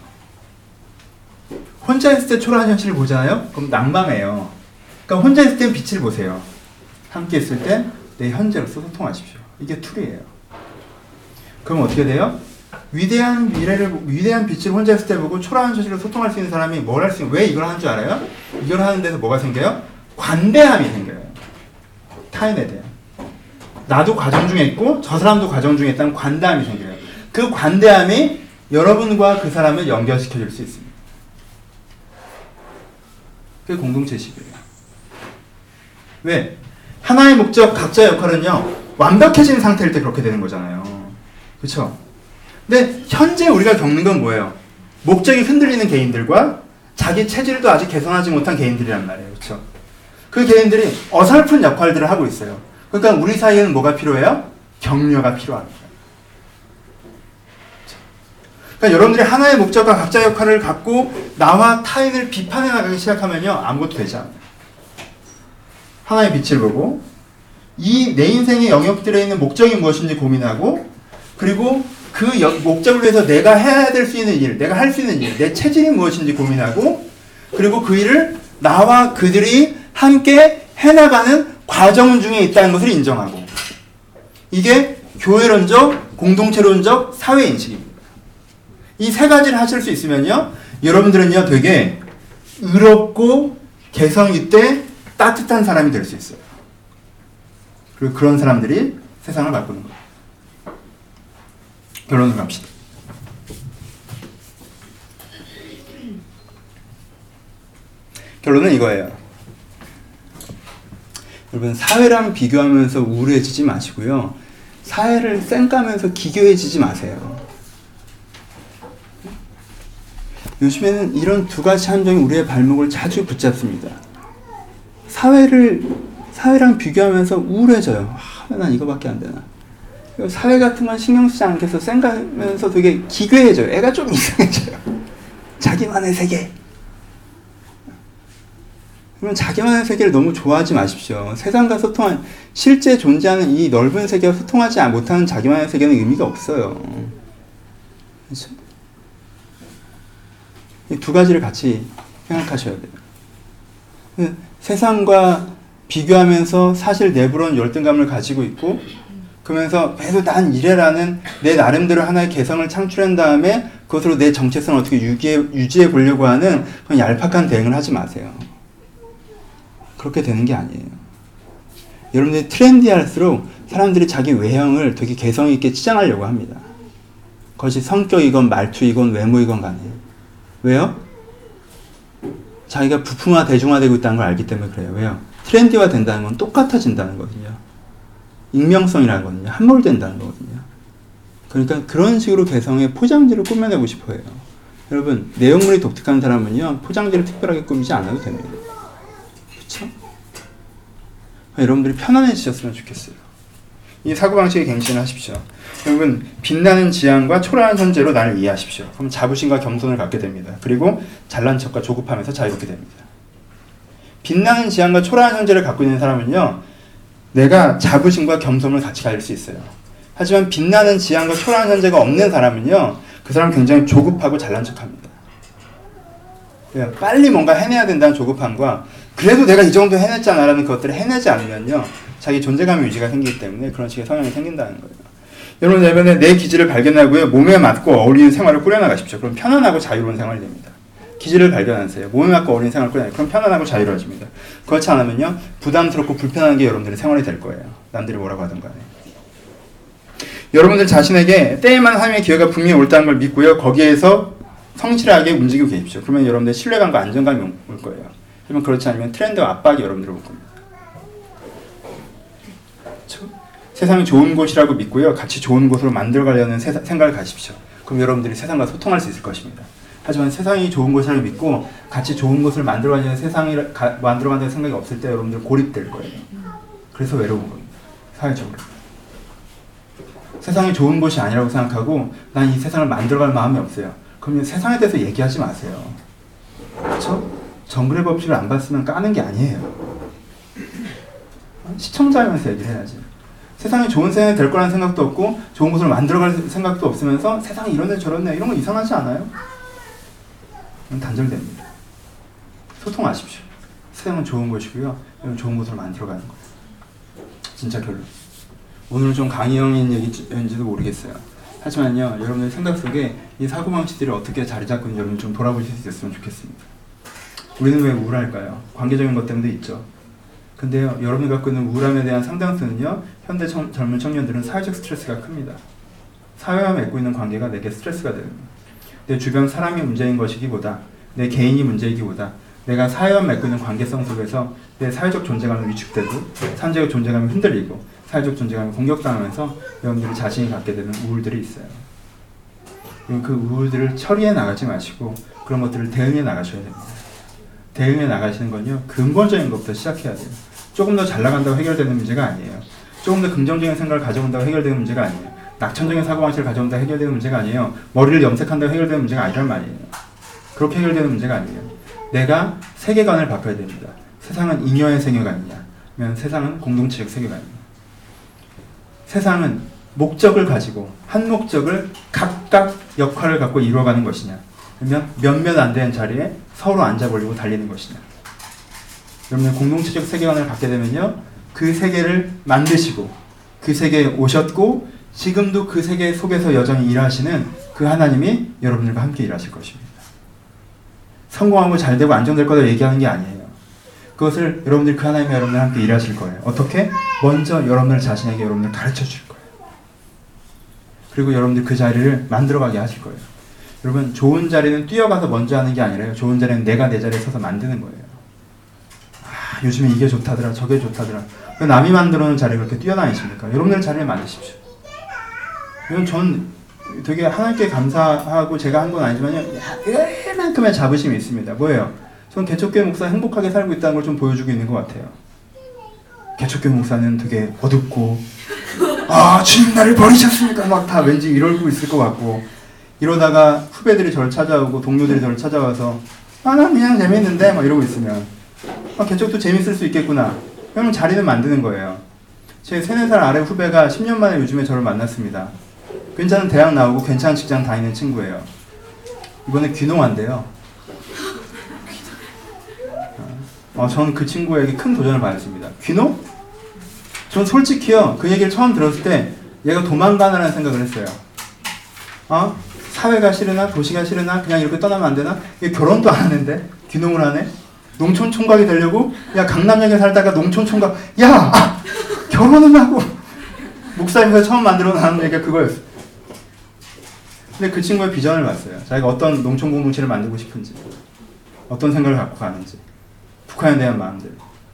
[SPEAKER 1] 혼자 있을 때 초라한 현실을 보잖아요? 그럼 낭만해요. 그러니까 혼자 있을 땐 빛을 보세요. 함께 있을 때 내 현재로서 소통하십시오. 이게 툴이에요. 그럼 어떻게 돼요? 위대한 미래를, 위대한 빛을 혼자 있을 때 보고 초라한 현실로 소통할 수 있는 사람이 뭘 할 수 있는, 왜 이걸 하는 줄 알아요? 이걸 하는 데서 뭐가 생겨요? 관대함이 생겨요. 타인에 대한. 나도 과정 중에 있고 저 사람도 과정 중에 있다는 관대함이 생겨요. 그 관대함이 여러분과 그 사람을 연결시켜 줄 수 있습니다. 그게 공동체식이에요. 왜? 하나의 목적, 각자의 역할은요, 완벽해진 상태일 때 그렇게 되는 거잖아요. 그쵸? 근데 현재 우리가 겪는 건 뭐예요? 목적이 흔들리는 개인들과 자기 체질도 아직 개선하지 못한 개인들이란 말이에요. 그쵸? 그 개인들이 어설픈 역할들을 하고 있어요. 그러니까 우리 사이에는 뭐가 필요해요? 격려가 필요합니다. 그러니까 여러분들이 하나의 목적과 각자의 역할을 갖고 나와 타인을 비판해 나가기 시작하면요, 아무것도 되지 않아요. 하나의 빛을 보고 이 내 인생의 영역들에 있는 목적이 무엇인지 고민하고, 그리고 그 여, 목적을 위해서 내가 해야 될 수 있는 일, 내가 할 수 있는 일, 내 체질이 무엇인지 고민하고, 그리고 그 일을 나와 그들이 함께 해나가는 과정 중에 있다는 것을 인정하고, 이게 교회론적, 공동체론적, 사회인식입니다. 이 세 가지를 하실 수 있으면요, 여러분들은요 되게 의롭고 개성 있되 따뜻한 사람이 될 수 있어요. 그리고 그런 사람들이 세상을 바꾸는 거예요. 결론을 갑시다. 결론은 이거예요. 여러분, 사회랑 비교하면서 우울해지지 마시고요, 사회를 쌩까면서 기교해지지 마세요. 요즘에는 이런 두 가지 함정이 우리의 발목을 자주 붙잡습니다. 사회를, 사회랑 비교하면서 우울해져요. 아, 난 이거밖에 안 되나. 사회 같은 건 신경 쓰지 않겠어. 쌩가면서 되게 기괴해져요. 애가 좀 이상해져요. 자기만의 세계. 그러면 자기만의 세계를 너무 좋아하지 마십시오. 세상과 소통한, 실제 존재하는 이 넓은 세계와 소통하지 못하는 자기만의 세계는 의미가 없어요. 그렇죠? 이 두 가지를 같이 생각하셔야 돼요. 세상과 비교하면서 사실 내부로는 열등감을 가지고 있고, 그러면서 계속 난 이래라는 내 나름대로 하나의 개성을 창출한 다음에 그것으로 내 정체성을 어떻게 유지해, 유지해 보려고 하는 그런 얄팍한 대응을 하지 마세요. 그렇게 되는 게 아니에요. 여러분들이 트렌디할수록 사람들이 자기 외형을 되게 개성 있게 치장하려고 합니다. 그것이 성격이건 말투이건 외모이건 간에. 왜요? 자기가 부품화, 대중화되고 있다는 걸 알기 때문에 그래요. 왜요? 트렌디화 된다는 건 똑같아진다는 거거든요. 익명성이라는 거거든요. 함몰된다는 거거든요. 그러니까 그런 식으로 개성의 포장지를 꾸며내고 싶어요. 여러분, 내용물이 독특한 사람은요, 포장지를 특별하게 꾸미지 않아도 됩니다. 그렇죠? 여러분들이 편안해지셨으면 좋겠어요. 이 사고방식에 갱신을 하십시오. 여러분, 빛나는 지향과 초라한 현재로 나를 이해하십시오. 그럼 자부심과 겸손을 갖게 됩니다. 그리고 잘난 척과 조급하면서 자유롭게 됩니다. 빛나는 지향과 초라한 현재를 갖고 있는 사람은요, 내가 자부심과 겸손을 같이 가질 수 있어요. 하지만 빛나는 지향과 초라한 현재가 없는 사람은요, 그 사람은 굉장히 조급하고 잘난 척합니다. 빨리 뭔가 해내야 된다는 조급함과 그래도 내가 이 정도 해냈잖아 라는 것들을 해내지 않으면요, 자기 존재감의 유지가 생기기 때문에 그런 식의 성향이 생긴다는 거예요. 여러분, 이번에 내 기질을 발견하고요, 몸에 맞고 어울리는 생활을 꾸려나가십시오. 그럼 편안하고 자유로운 생활이 됩니다. 기질을 발견하세요. 몸에 맞고 어울리는 생활을 꾸려나가요. 그럼 편안하고 자유로워집니다. 그렇지 않으면요, 부담스럽고 불편한 게 여러분들의 생활이 될 거예요. 남들이 뭐라고 하든 간에. 여러분들 자신에게 때에만 하나님의 기회가 분명히 옳다는 걸 믿고요, 거기에서 성실하게 움직이고 계십시오. 그러면 여러분들 신뢰감과 안정감이 올 거예요. 하지만 그렇지 않으면 트렌드와 압박이 여러분들을 올 겁니다. 그렇죠? 세상이 좋은 곳이라고 믿고요, 같이 좋은 곳으로 만들어가려는 세사, 생각을 가십시오. 그럼 여러분들이 세상과 소통할 수 있을 것입니다. 하지만 세상이 좋은 곳이라고 믿고 같이 좋은 곳을 만들어가려는 세상을 가, 만들어간다는 생각이 없을 때 여러분들 고립될 거예요. 그래서 외로운 겁니다. 사회적으로. 세상이 좋은 곳이 아니라고 생각하고 난 이 세상을 만들어갈 마음이 없어요. 그러면 세상에 대해서 얘기하지 마세요. 그렇죠? 정글의 법칙을 안 봤으면 까는 게 아니에요. 시청자면서 얘기를 해야지. 세상이 좋은 세상이 될 거라는 생각도 없고 좋은 곳을 만들어갈 생각도 없으면서 세상이 이런데 저런데 이런 거 이상하지 않아요? 단절됩니다. 소통하십시오. 세상은 좋은 곳이고요. 이건 좋은 곳을 만들어가는 거예요. 진짜 결론. 오늘은 좀 강의형인 얘기인지도 모르겠어요. 하지만요, 여러분의 생각 속에 이 사고방식들이 어떻게 자리 잡고 있는지 여러분 좀 돌아보실 수 있었으면 좋겠습니다. 우리는 왜 우울할까요? 관계적인 것 때문에 있죠. 근데요, 여러분이 갖고 있는 우울함에 대한 상당수는요, 현대 청, 젊은 청년들은 사회적 스트레스가 큽니다. 사회와 맺고 있는 관계가 내게 스트레스가 됩니다. 내 주변 사람이 문제인 것이기보다, 내 개인이 문제이기보다, 내가 사회와 맺고 있는 관계성 속에서 내 사회적 존재감이 위축되고, 사회적 존재감이 흔들리고, 사회적 존재감이 공격당하면서 여러분들이 자신이 갖게 되는 우울들이 있어요. 그 우울들을 처리해 나가지 마시고, 그런 것들을 대응해 나가셔야 됩니다. 대응해 나가시는 건요, 근본적인 것부터 시작해야 돼요. 조금 더 잘 나간다고 해결되는 문제가 아니에요. 조금 더 긍정적인 생각을 가져온다고 해결되는 문제가 아니에요. 낙천적인 사고방식을 가져온다고 해결되는 문제가 아니에요. 머리를 염색한다고 해결되는 문제가 아니란 말이에요. 그렇게 해결되는 문제가 아니에요. 내가 세계관을 바꿔야 됩니다. 세상은 잉여의 세계관이냐, 아니면 세상은 공동체적 세계관이냐. 세상은 목적을 가지고 한 목적을 각각 역할을 갖고 이루어가는 것이냐, 아니면 몇몇 안 되는 자리에 서로 앉아버리고 달리는 것이냐. 여러분들 공동체적 세계관을 갖게 되면요, 그 세계를 만드시고 그 세계에 오셨고 지금도 그 세계 속에서 여전히 일하시는 그 하나님이 여러분들과 함께 일하실 것입니다. 성공하고 잘되고 안정될 거다 얘기하는 게 아니에요. 그것을 여러분들 그 하나님이 여러분들과 함께 일하실 거예요. 어떻게? 먼저 여러분들 자신에게 여러분들 가르쳐 줄 거예요. 그리고 여러분들 그 자리를 만들어가게 하실 거예요. 여러분, 좋은 자리는 뛰어가서 먼저 하는 게 아니라요, 좋은 자리는 내가 내 자리에 서서 만드는 거예요. 아, 요즘에 이게 좋다더라, 저게 좋다더라. 왜 남이 만들어 놓은 자리에 그렇게 뛰어다니십니까? 여러분들 자리를 만드십시오. 이건 전 되게 하나님께 감사하고 제가 한 건 아니지만요, 이만큼의 자부심이 있습니다. 뭐예요? 전 개척교회 목사 행복하게 살고 있다는 걸 좀 보여주고 있는 것 같아요. 개척교회 목사는 되게 어둡고, 아, 주님 나를 버리셨습니까? 막 다 왠지 이러고 있을 것 같고, 이러다가 후배들이 저를 찾아오고 동료들이 저를 찾아와서, 아, 난 그냥 재밌는데 막 이러고 있으면, 아, 개척도 재밌을 수 있겠구나. 그러면 자리는 만드는 거예요. 제 세네 살 아래 후배가 십 년 만에 요즘에 저를 만났습니다. 괜찮은 대학 나오고 괜찮은 직장 다니는 친구예요. 이번에 귀농한대요. 어, 저는 그 친구에게 큰 도전을 받았습니다. 귀농? 전 솔직히요, 그 얘기를 처음 들었을 때 얘가 도망가나라는 생각을 했어요. 어? 사회가 싫으나 도시가 싫으나 그냥 이렇게 떠나면 안 되나? 얘 결혼도 안 하는데 귀농을 하네? 농촌 총각이 되려고? 야, 강남역에 살다가 농촌 총각, 야! 아, 결혼은 하고! 목사님께서 처음 만들어 나온 얘기가 그거였어. 근데 그 친구의 비전을 봤어요. 자기가 어떤 농촌 공동체를 만들고 싶은지, 어떤 생각을 갖고 가는지, 북한에 대한 마음들.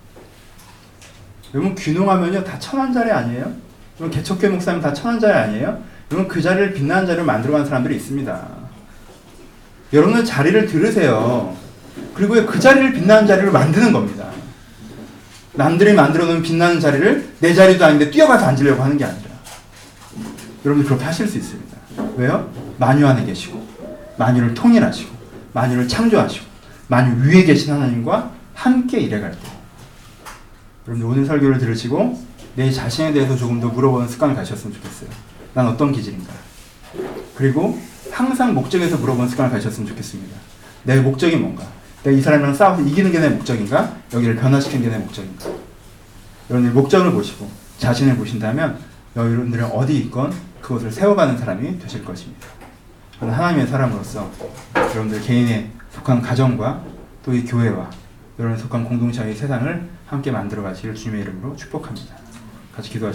[SPEAKER 1] 여러분, 귀농하면요, 다 천한 자리 아니에요? 여러분, 개척교회 목사님 다 천한 자리 아니에요? 여러분, 그 자리를 빛나는 자리를 만들어가는 사람들이 있습니다. 여러분은 자리를 들으세요. 그리고 그 자리를 빛나는 자리를 만드는 겁니다. 남들이 만들어놓은 빛나는 자리를 내 자리도 아닌데 뛰어가서 앉으려고 하는 게 아니라. 여러분들 그렇게 하실 수 있습니다. 왜요? 만유 안에 계시고, 만유를 통일하시고, 만유를 창조하시고, 만유 위에 계신 하나님과 함께 일해갈 때, 여러분들 오늘 설교를 들으시고 내 자신에 대해서 조금 더 물어보는 습관을 가셨으면 좋겠어요. 난 어떤 기질인가? 그리고 항상 목적에서 물어보는 습관을 가셨으면 좋겠습니다. 내 목적이 뭔가? 내가 이 사람이랑 싸워서 이기는 게 내 목적인가? 여기를 변화시키는 게 내 목적인가? 여러분들 목적을 보시고 자신을 보신다면 여러분들은 어디 있건 그것을 세워가는 사람이 되실 것입니다. 저는 하나님의 사람으로서 여러분들 개인에 속한 가정과 또 이 교회와 여러분에 속한 공동체의 세상을 함께 만들어 가시길 주님의 이름으로 축복합니다. 같이 기도하시겠습니다.